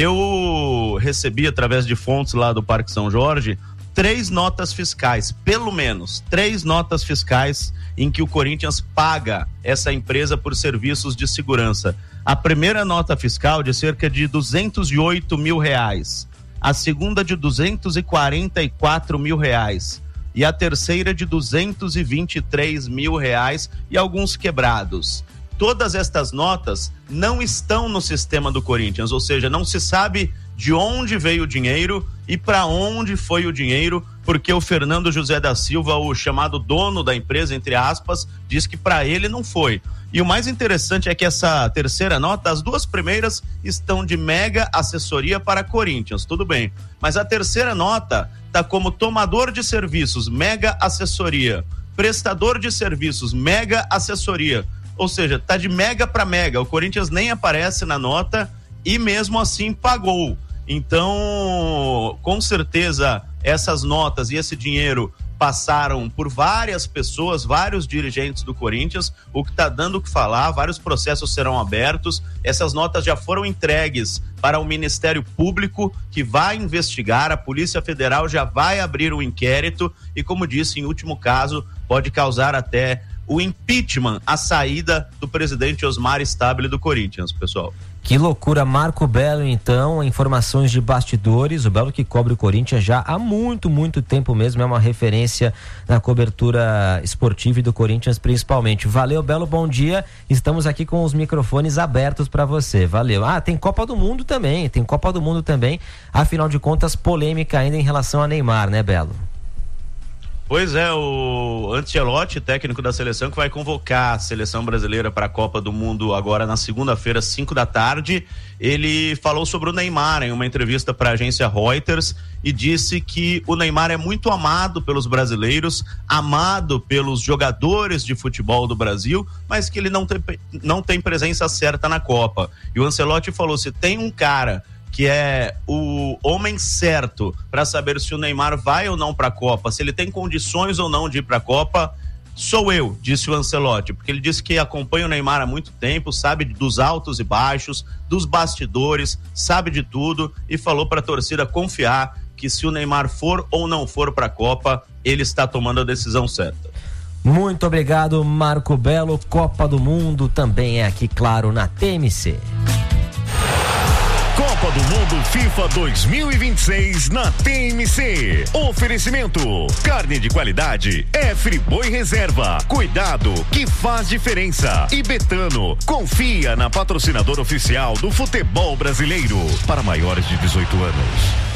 Eu recebi, através de fontes lá do Parque São Jorge, três notas fiscais, pelo menos, três notas fiscais em que o Corinthians paga essa empresa por serviços de segurança. A primeira nota fiscal de cerca de duzentos e oito mil reais, a segunda de duzentos e quarenta e quatro mil reais e a terceira de duzentos e vinte e três mil reais e alguns quebrados. Todas estas notas não estão no sistema do Corinthians, ou seja, não se sabe de onde veio o dinheiro e para onde foi o dinheiro, porque o Fernando José da Silva, o chamado dono da empresa, entre aspas, diz que para ele não foi. E o mais interessante é que essa terceira nota, as duas primeiras estão de Mega Assessoria para Corinthians, tudo bem, mas a terceira nota está como tomador de serviços, Mega Assessoria, prestador de serviços, Mega Assessoria, ou seja, tá de mega para mega, o Corinthians nem aparece na nota e mesmo assim pagou. Então, com certeza, essas notas e esse dinheiro passaram por várias pessoas, vários dirigentes do Corinthians, o que está dando o que falar, vários processos serão abertos, essas notas já foram entregues para o Ministério Público, que vai investigar, a Polícia Federal já vai abrir o inquérito e, como disse, em último caso, pode causar até o impeachment, a saída do presidente Osmar Stabile do Corinthians, pessoal. Que loucura, Marco Belo, então, informações de bastidores, o Belo que cobre o Corinthians já há muito, muito tempo mesmo, é uma referência na cobertura esportiva e do Corinthians principalmente. Valeu, Belo, bom dia, estamos aqui com os microfones abertos para você, valeu. Ah, tem Copa do Mundo também, tem Copa do Mundo também, afinal de contas, polêmica ainda em relação a Neymar, né, Belo? Pois é, o Ancelotti, técnico da seleção, que vai convocar a seleção brasileira para a Copa do Mundo agora na segunda-feira, cinco da tarde. Ele falou sobre o Neymar em uma entrevista para a agência Reuters e disse que o Neymar é muito amado pelos brasileiros, amado pelos jogadores de futebol do Brasil, mas que ele não tem, não tem presença certa na Copa. E o Ancelotti falou, se tem um cara que é o homem certo para saber se o Neymar vai ou não para a Copa, se ele tem condições ou não de ir para a Copa, sou eu, disse o Ancelotti, porque ele disse que acompanha o Neymar há muito tempo, sabe dos altos e baixos, dos bastidores, sabe de tudo e falou para a torcida confiar que se o Neymar for ou não for para a Copa, ele está tomando a decisão certa. Muito obrigado, Marco Belo. Copa do Mundo também é aqui, claro, na T M C. Copa do Mundo FIFA dois mil e vinte e seis na T M C. Oferecimento: carne de qualidade é Friboi Reserva. Cuidado que faz diferença. E Betano, confia na patrocinadora oficial do futebol brasileiro. Para maiores de dezoito anos.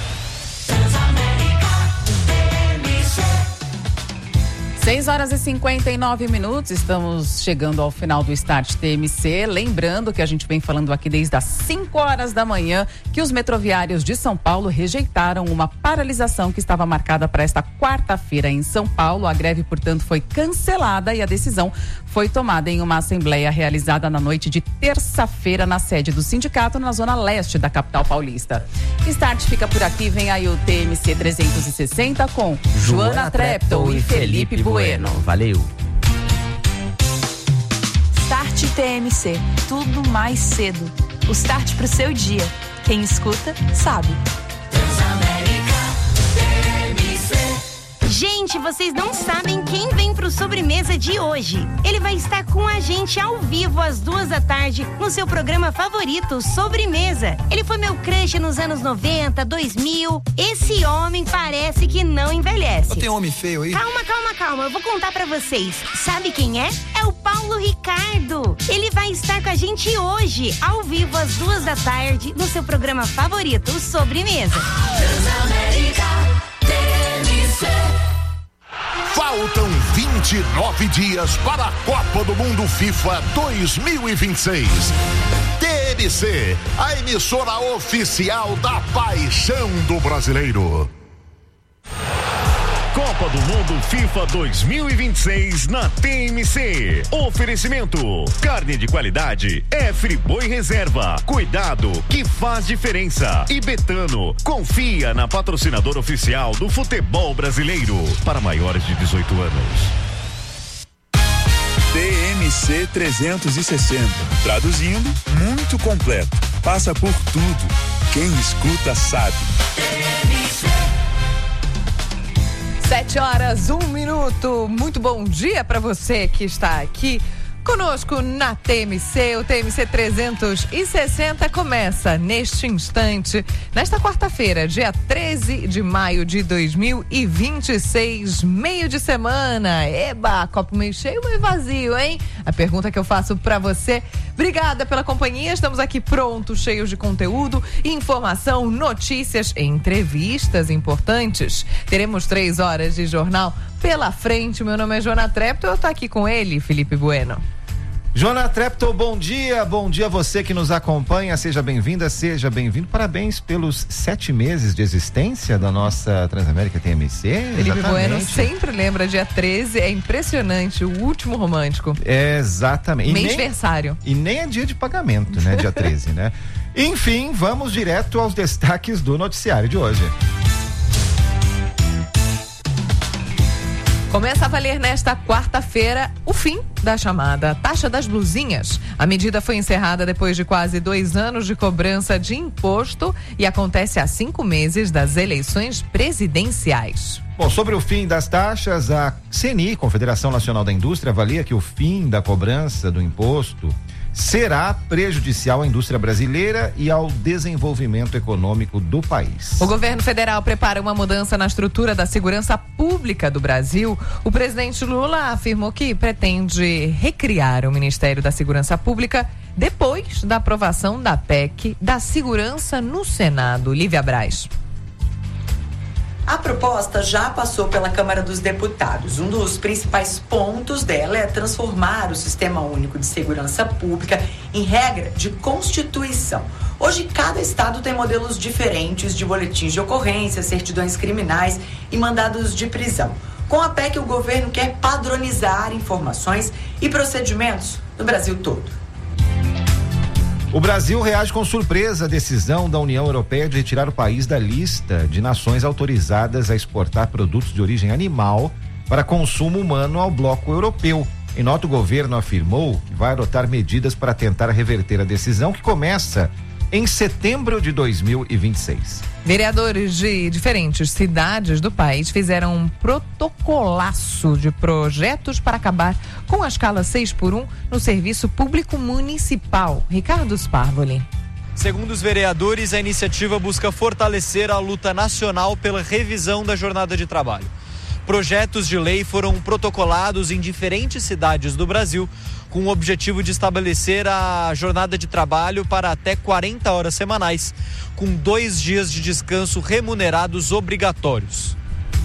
seis horas e cinquenta e nove minutos, estamos chegando ao final do Start T M C. Lembrando que a gente vem falando aqui desde as cinco horas da manhã que os metroviários de São Paulo rejeitaram uma paralisação que estava marcada para esta quarta-feira em São Paulo. A greve, portanto, foi cancelada e a decisão foi tomada em uma assembleia realizada na noite de terça-feira na sede do sindicato na zona leste da capital paulista. Start fica por aqui, vem aí o T M C trezentos e sessenta com Joana, Joana Treptow e Felipe Bueno. Bueno. Valeu. Start T M C, tudo mais cedo. O start pro seu dia. Quem escuta, sabe. Gente, vocês não sabem quem vem pro sobremesa de hoje. Ele vai estar com a gente ao vivo às duas da tarde no seu programa favorito, Sobremesa. Ele foi meu crush nos anos noventa, dois mil. Esse homem parece que não envelhece. Tem homem feio aí? Calma, calma, calma. Eu vou contar pra vocês. Sabe quem é? É o Paulo Ricardo. Ele vai estar com a gente hoje, ao vivo às duas da tarde, no seu programa favorito, Sobremesa. Transamérica T M C. Faltam vinte e nove dias para a Copa do Mundo FIFA dois mil e vinte e seis. T M C, a emissora oficial da paixão do brasileiro. Copa do Mundo FIFA dois mil e vinte e seis na T M C. Oferecimento: carne de qualidade é Friboi Reserva. Cuidado que faz diferença. E Betano, confia na patrocinadora oficial do futebol brasileiro. Para maiores de dezoito anos. T M C trezentos e sessenta. Traduzindo, muito completo. Passa por tudo. Quem escuta sabe. Sete horas, um minuto. Muito bom dia para você que está aqui conosco na T M C. O T M C trezentos e sessenta começa neste instante, nesta quarta-feira, dia treze de maio de dois mil e vinte e seis, meio de semana. Eba, copo meio cheio ou meio vazio, hein? A pergunta que eu faço para você. Obrigada pela companhia, estamos aqui prontos, cheios de conteúdo, informação, notícias, entrevistas importantes. Teremos três horas de jornal pela frente. Meu nome é Joana Treptow, eu tô aqui com ele, Felipe Bueno. Joana Treptow, bom dia, bom dia a você que nos acompanha, seja bem-vinda, seja bem-vindo, parabéns pelos sete meses de existência da nossa Transamérica T M C. Felipe Bueno sempre lembra dia treze, é impressionante, o último romântico. É, exatamente. Mêsversário. E nem é dia de pagamento, né, dia treze, né? Enfim, vamos direto aos destaques do noticiário de hoje. Começa a valer nesta quarta-feira o fim da chamada taxa das blusinhas. A medida foi encerrada depois de quase dois anos de cobrança de imposto e acontece há cinco meses das eleições presidenciais. Bom, sobre o fim das taxas, a C N I, Confederação Nacional da Indústria, avalia que o fim da cobrança do imposto será prejudicial à indústria brasileira e ao desenvolvimento econômico do país. O governo federal prepara uma mudança na estrutura da segurança pública do Brasil. O presidente Lula afirmou que pretende recriar o Ministério da Segurança Pública depois da aprovação da P E C da Segurança no Senado. Lívia Braz. A proposta já passou pela Câmara dos Deputados. Um dos principais pontos dela é transformar o Sistema Único de Segurança Pública em regra de Constituição. Hoje, cada estado tem modelos diferentes de boletins de ocorrência, certidões criminais e mandados de prisão. Com a P E C, o governo quer padronizar informações e procedimentos no Brasil todo. O Brasil reage com surpresa à decisão da União Europeia de retirar o país da lista de nações autorizadas a exportar produtos de origem animal para consumo humano ao bloco europeu. Em nota, o governo afirmou que vai adotar medidas para tentar reverter a decisão, que começa em setembro de dois mil e vinte e seis. Vereadores de diferentes cidades do país fizeram um protocolaço de projetos para acabar com a escala seis por um no serviço público municipal. Ricardo Sparvoli. Segundo os vereadores, a iniciativa busca fortalecer a luta nacional pela revisão da jornada de trabalho. Projetos de lei foram protocolados em diferentes cidades do Brasil, com o objetivo de estabelecer a jornada de trabalho para até quarenta horas semanais, com dois dias de descanso remunerados obrigatórios.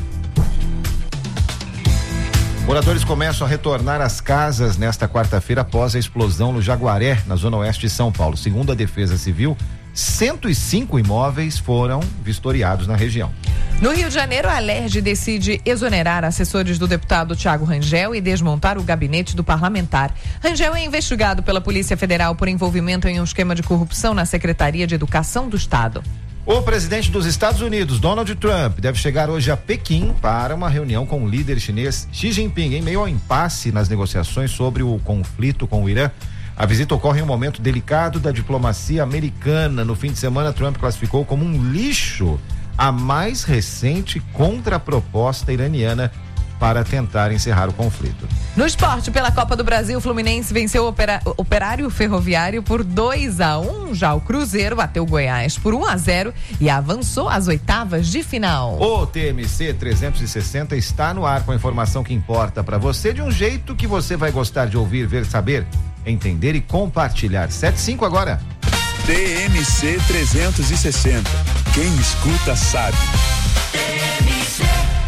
Moradores começam a retornar às casas nesta quarta-feira após a explosão no Jaguaré, na zona oeste de São Paulo. Segundo a Defesa Civil, cento e cinco imóveis foram vistoriados na região. No Rio de Janeiro, a Alerj decide exonerar assessores do deputado Thiago Rangel e desmontar o gabinete do parlamentar. Rangel é investigado pela Polícia Federal por envolvimento em um esquema de corrupção na Secretaria de Educação do Estado. O presidente dos Estados Unidos, Donald Trump, deve chegar hoje a Pequim para uma reunião com o líder chinês Xi Jinping, em meio ao impasse nas negociações sobre o conflito com o Irã. A visita ocorre em um momento delicado da diplomacia americana. No fim de semana, Trump classificou como um lixo a mais recente contraproposta iraniana para tentar encerrar o conflito. No esporte, pela Copa do Brasil, o Fluminense venceu o opera, Operário Ferroviário por dois a um. Já o Cruzeiro bateu o Goiás por um a zero e avançou às oitavas de final. O T M C trezentos e sessenta está no ar com a informação que importa para você, de um jeito que você vai gostar de ouvir, ver, saber, entender e compartilhar. sete e cinco agora. T M C trezentos e sessenta. Quem escuta sabe. T M C.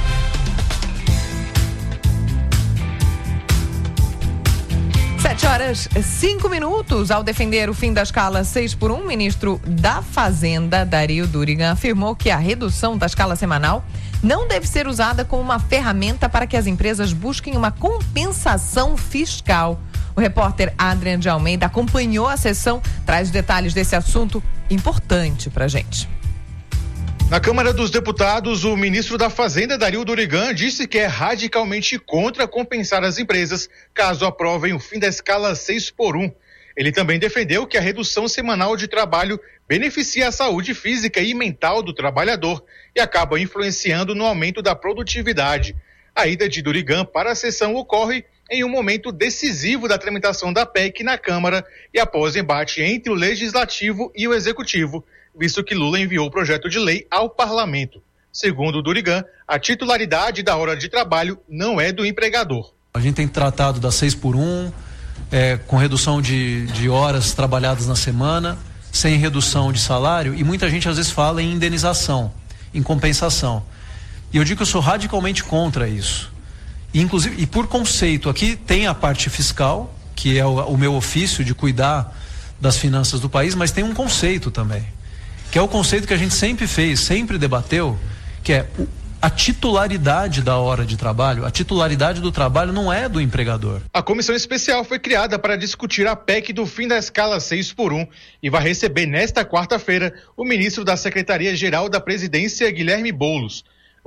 Sete horas, cinco minutos. Ao defender o fim da escala seis por um, o ministro da Fazenda, Dario Durigan, afirmou que a redução da escala semanal não deve ser usada como uma ferramenta para que as empresas busquem uma compensação fiscal. O repórter Adrian de Almeida acompanhou a sessão, traz detalhes desse assunto importante pra gente. Na Câmara dos Deputados, o ministro da Fazenda, Dario Durigan, disse que é radicalmente contra compensar as empresas caso aprovem o fim da escala seis por um. Ele também defendeu que a redução semanal de trabalho beneficia a saúde física e mental do trabalhador e acaba influenciando no aumento da produtividade. A ida de Durigan para a sessão ocorre em um momento decisivo da tramitação da P E C na Câmara e após embate entre o Legislativo e o Executivo, visto que Lula enviou o projeto de lei ao Parlamento. Segundo Durigan, a titularidade da hora de trabalho não é do empregador. A gente tem tratado da seis por um, é, com redução de, de horas trabalhadas na semana, sem redução de salário, e muita gente às vezes fala em indenização, em compensação. E eu digo que eu sou radicalmente contra isso. E, inclusive, e por conceito, aqui tem a parte fiscal, que é o, o meu ofício de cuidar das finanças do país, mas tem um conceito também, que é o conceito que a gente sempre fez, sempre debateu, que é o, a titularidade da hora de trabalho. A titularidade do trabalho não é do empregador. A comissão especial foi criada para discutir a P E C do fim da escala seis por um e vai receber nesta quarta-feira o ministro da Secretaria-Geral da Presidência, Guilherme Boulos.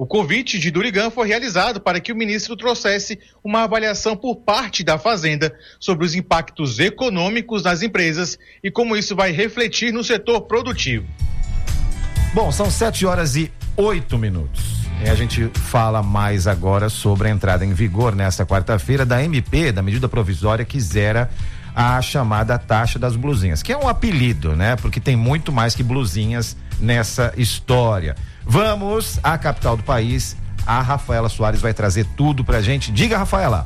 O convite de Durigan foi realizado para que o ministro trouxesse uma avaliação por parte da Fazenda sobre os impactos econômicos das empresas e como isso vai refletir no setor produtivo. Bom, são sete horas e oito minutos. E a gente fala mais agora sobre a entrada em vigor nesta quarta-feira da M P, da medida provisória que zera a chamada taxa das blusinhas, que é um apelido, né? Porque tem muito mais que blusinhas nessa história. Vamos à capital do país. A Rafaela Soares vai trazer tudo pra gente. Diga, Rafaela.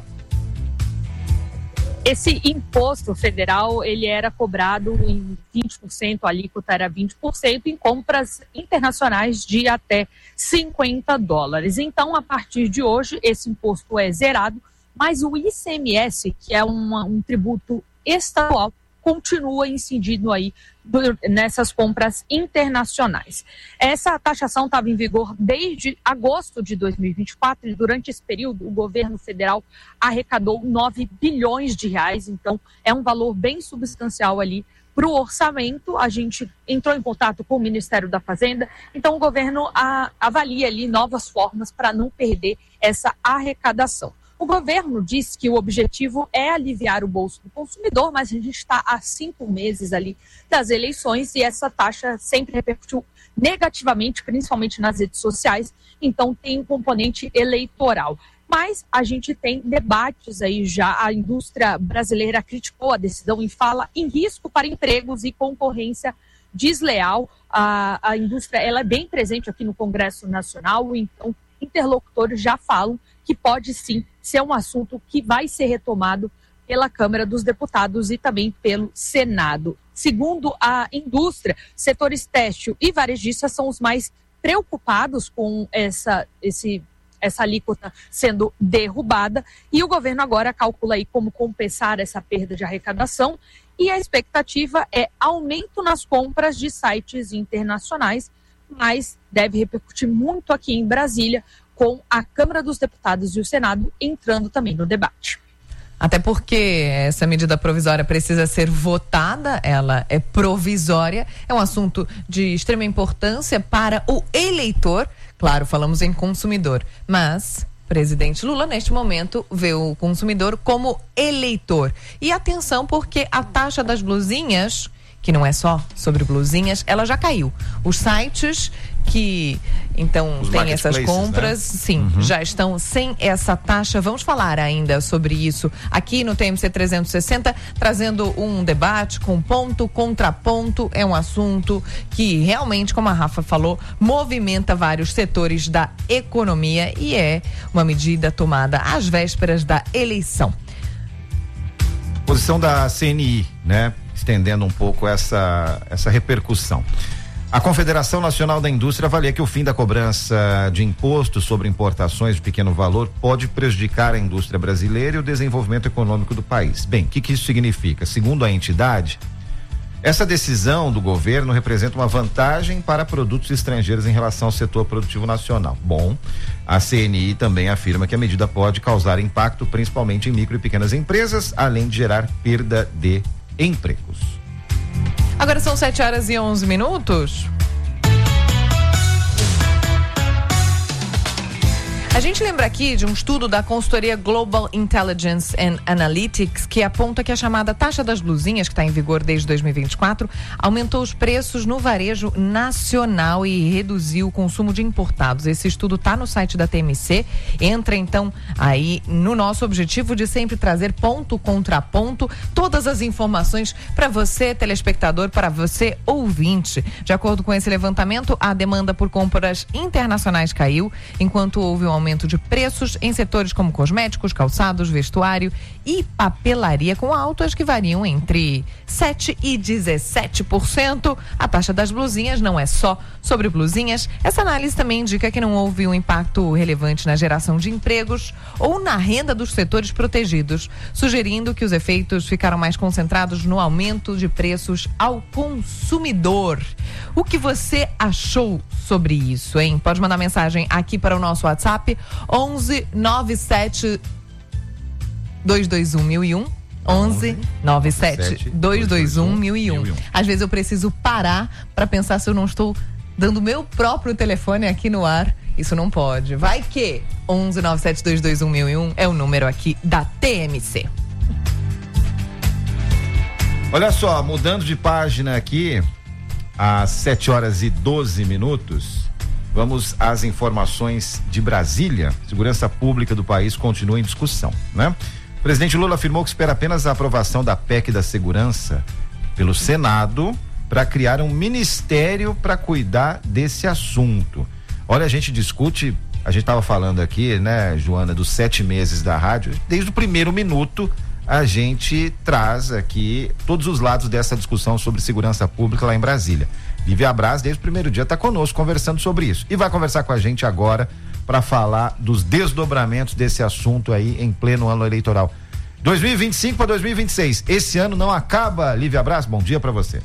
Esse imposto federal, ele era cobrado em vinte por cento, a alíquota era vinte por cento em compras internacionais de até cinquenta dólares. Então, a partir de hoje, esse imposto é zerado, mas o I C M S, que é uma, um tributo estadual, continua incidindo aí do, nessas compras internacionais. Essa taxação estava em vigor desde agosto de dois mil e vinte e quatro e durante esse período o governo federal arrecadou nove bilhões de reais, então é um valor bem substancial ali para o orçamento. A gente entrou em contato com o Ministério da Fazenda, então o governo a, avalia ali novas formas para não perder essa arrecadação. O governo diz que o objetivo é aliviar o bolso do consumidor, mas a gente está há cinco meses ali das eleições e essa taxa sempre repercutiu negativamente, principalmente nas redes sociais, então tem um componente eleitoral. Mas a gente tem debates aí já, a indústria brasileira criticou a decisão e fala em risco para empregos e concorrência desleal. A, a indústria ela é bem presente aqui no Congresso Nacional, então interlocutores já falam que pode sim ser um assunto que vai ser retomado pela Câmara dos Deputados e também pelo Senado. Segundo a indústria, setores têxtil e varejistas são os mais preocupados com essa, esse, essa alíquota sendo derrubada e o governo agora calcula aí como compensar essa perda de arrecadação e a expectativa é aumento nas compras de sites internacionais, mas deve repercutir muito aqui em Brasília, com a Câmara dos Deputados e o Senado entrando também no debate. Até porque essa medida provisória precisa ser votada, ela é provisória, é um assunto de extrema importância para o eleitor. Claro, falamos em consumidor, mas presidente Lula, neste momento, vê o consumidor como eleitor. E atenção, porque a taxa das blusinhas, que não é só sobre blusinhas, ela já caiu. Os sites que então tem essas compras, né? Sim, uhum. Já estão sem essa taxa. Vamos falar ainda sobre isso aqui no T M C trezentos e sessenta, trazendo um debate com ponto, contraponto. É um assunto que realmente, como a Rafa falou, movimenta vários setores da economia e é uma medida tomada às vésperas da eleição. Posição da C N I, né? Estendendo um pouco essa, essa repercussão. A Confederação Nacional da Indústria avalia que o fim da cobrança de imposto sobre importações de pequeno valor pode prejudicar a indústria brasileira e o desenvolvimento econômico do país. Bem, o que, que isso significa? Segundo a entidade, essa decisão do governo representa uma vantagem para produtos estrangeiros em relação ao setor produtivo nacional. Bom, a C N I também afirma que a medida pode causar impacto principalmente em micro e pequenas empresas, além de gerar perda de empregos. Agora são sete horas e onze minutos. A gente lembra aqui de um estudo da consultoria Global Intelligence and Analytics que aponta que a chamada taxa das blusinhas, que está em vigor desde dois mil e vinte e quatro, aumentou os preços no varejo nacional e reduziu o consumo de importados. Esse estudo está no site da T M C. Entra então aí no nosso objetivo de sempre trazer ponto contra ponto, todas as informações para você, telespectador, para você, ouvinte. De acordo com esse levantamento, a demanda por compras internacionais caiu, enquanto houve um aumento de preços em setores como cosméticos, calçados, vestuário e papelaria, com altas que variam entre sete e dezessete por cento. A taxa das blusinhas não é só sobre blusinhas. Essa análise também indica que não houve um impacto relevante na geração de empregos ou na renda dos setores protegidos, sugerindo que os efeitos ficaram mais concentrados no aumento de preços ao consumidor. O que você achou sobre isso, hein? Pode mandar mensagem aqui para o nosso WhatsApp onze nove sete dois dois um mil e um. onze nove sete dois dois um mil e um. Às vezes eu preciso parar para pensar se eu não estou dando meu próprio telefone aqui no ar Isso não pode. Vai que onze nove sete dois dois um mil e um é o número aqui da T M C. Olha só, mudando de página aqui, às sete horas e doze minutos, vamos às informações de Brasília. Segurança pública do país continua em discussão, né? O presidente Lula afirmou que espera apenas a aprovação da P E C da segurança pelo Senado para criar um ministério para cuidar desse assunto. Olha, a gente discute, a gente estava falando aqui, né, Joana, dos sete meses da rádio, desde o primeiro minuto a gente traz aqui todos os lados dessa discussão sobre segurança pública lá em Brasília. Lívia Braz, desde o primeiro dia, está conosco conversando sobre isso. E vai conversar com a gente agora para falar dos desdobramentos desse assunto aí em pleno ano eleitoral. dois mil e vinte e cinco para dois mil e vinte e seis. Esse ano não acaba, Lívia Braz? Bom dia para você.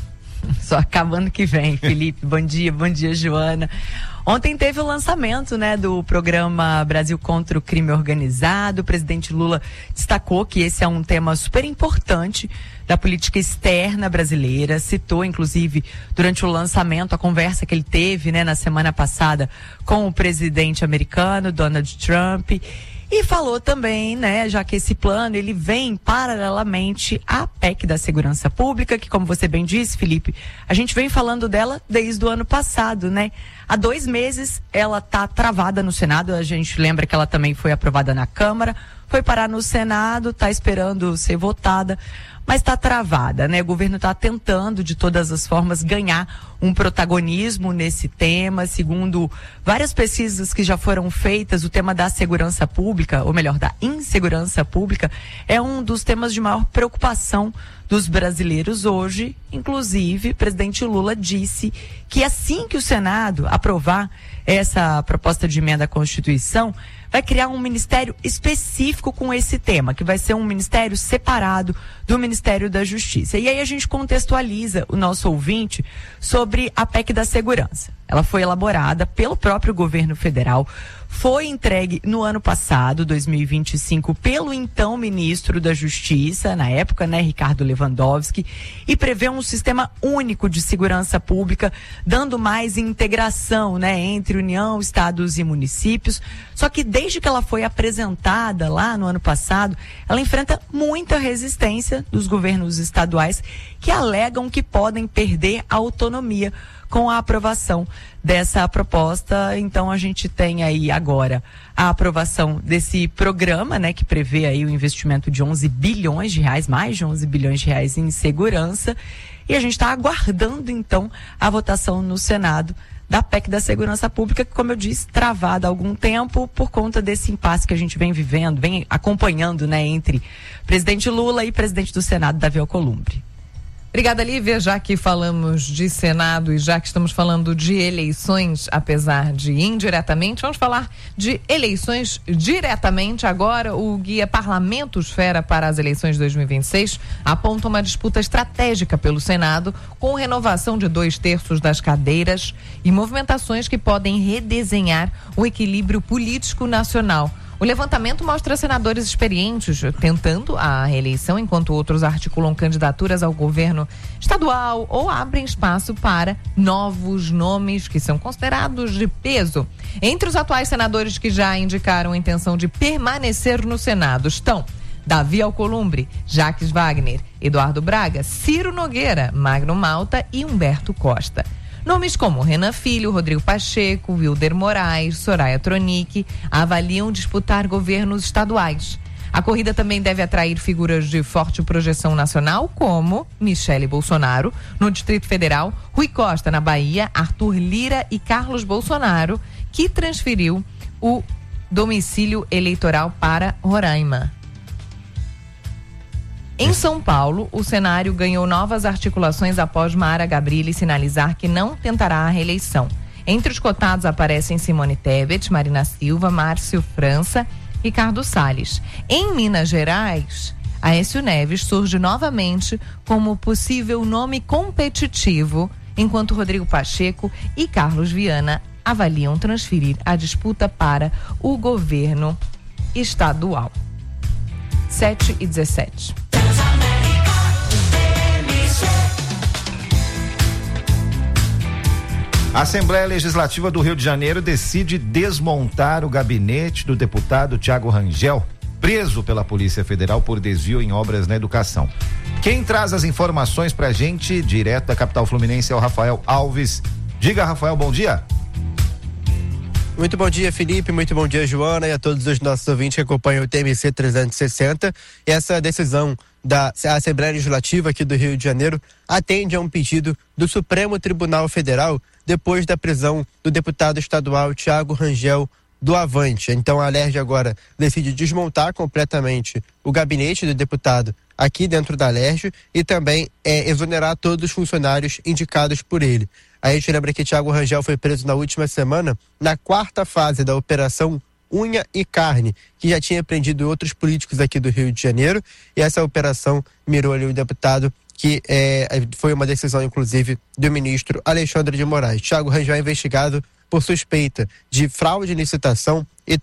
Só acaba ano que vem, Felipe. Bom dia, bom dia, Joana. Ontem teve o lançamento, né, do programa Brasil contra o Crime Organizado. O presidente Lula destacou que esse é um tema super importante da política externa brasileira. Citou, inclusive, durante o lançamento, a conversa que ele teve, né, na semana passada com o presidente americano, Donald Trump. E falou também, né, já que esse plano ele vem paralelamente à P E C da Segurança Pública, que, como você bem disse, Felipe, a gente vem falando dela desde o ano passado, né? Há dois meses ela tá travada no Senado, a gente lembra que ela também foi aprovada na Câmara, foi parar no Senado, tá esperando ser votada, mas está travada, né? O governo está tentando de todas as formas ganhar um protagonismo nesse tema. Segundo várias pesquisas que já foram feitas, o tema da segurança pública, ou melhor, da insegurança pública, é um dos temas de maior preocupação dos brasileiros hoje. Inclusive, o presidente Lula disse que assim que o Senado aprovar essa proposta de emenda à Constituição, vai criar um ministério específico com esse tema, que vai ser um ministério separado do Ministério da Justiça. E aí a gente contextualiza o nosso ouvinte sobre a P E C da Segurança. Ela foi elaborada pelo próprio governo federal, foi entregue no ano passado, dois mil e vinte e cinco, pelo então ministro da Justiça, na época, né, Ricardo Lewandowski, e prevê um sistema único de segurança pública, dando mais integração, né, entre União, estados e municípios. Só que desde que ela foi apresentada lá no ano passado, ela enfrenta muita resistência dos governos estaduais que alegam que podem perder a autonomia com a aprovação dessa proposta. Então a gente tem aí agora a aprovação desse programa, né, que prevê aí o investimento de onze bilhões de reais, mais de onze bilhões de reais em segurança, e a gente está aguardando então a votação no Senado da P E C da Segurança Pública, que, como eu disse, travada há algum tempo por conta desse impasse que a gente vem vivendo, vem acompanhando, né, entre presidente Lula e presidente do Senado, Davi Alcolumbre. Obrigada, Lívia. Já que falamos de Senado e já que estamos falando de eleições, apesar de indiretamente, vamos falar de eleições diretamente. Agora, o guia Parlamentosfera para as eleições de dois mil e vinte e seis aponta uma disputa estratégica pelo Senado, com renovação de dois terços das cadeiras e movimentações que podem redesenhar o equilíbrio político nacional. O levantamento mostra senadores experientes tentando a reeleição, enquanto outros articulam candidaturas ao governo estadual ou abrem espaço para novos nomes que são considerados de peso. Entre os atuais senadores que já indicaram a intenção de permanecer no Senado estão Davi Alcolumbre, Jacques Wagner, Eduardo Braga, Ciro Nogueira, Magno Malta e Humberto Costa. Nomes como Renan Filho, Rodrigo Pacheco, Wilder Moraes, Soraya Tronic avaliam disputar governos estaduais. A corrida também deve atrair figuras de forte projeção nacional, como Michele Bolsonaro, no Distrito Federal, Rui Costa, na Bahia, Arthur Lira e Carlos Bolsonaro, que transferiu o domicílio eleitoral para Roraima. Em São Paulo, o cenário ganhou novas articulações após Mara Gabrilli sinalizar que não tentará a reeleição. Entre os cotados aparecem Simone Tebet, Marina Silva, Márcio França e Ricardo Salles. Em Minas Gerais, Aécio Neves surge novamente como possível nome competitivo, enquanto Rodrigo Pacheco e Carlos Viana avaliam transferir a disputa para o governo estadual. sete e dezessete. A Assembleia Legislativa do Rio de Janeiro decide desmontar o gabinete do deputado Thiago Rangel, preso pela Polícia Federal por desvio em obras na educação. Quem traz as informações pra gente, direto da capital fluminense, é o Rafael Alves. Diga, Rafael, bom dia. Muito bom dia, Felipe, muito bom dia, Joana, e a todos os nossos ouvintes que acompanham o T M C trezentos e sessenta. E essa decisão da Assembleia Legislativa aqui do Rio de Janeiro atende a um pedido do Supremo Tribunal Federal depois da prisão do deputado estadual Thiago Rangel do Avante. Então a Alerj agora decide desmontar completamente o gabinete do deputado aqui dentro da Alerj e também é, exonerar todos os funcionários indicados por ele. A gente lembra que Thiago Rangel foi preso na última semana na quarta fase da Operação Unha e Carne, que já tinha prendido outros políticos aqui do Rio de Janeiro, e essa operação mirou ali o deputado, que é, foi uma decisão, inclusive, do ministro Alexandre de Moraes. Thiago Rangel é investigado por suspeita de fraude em licitação e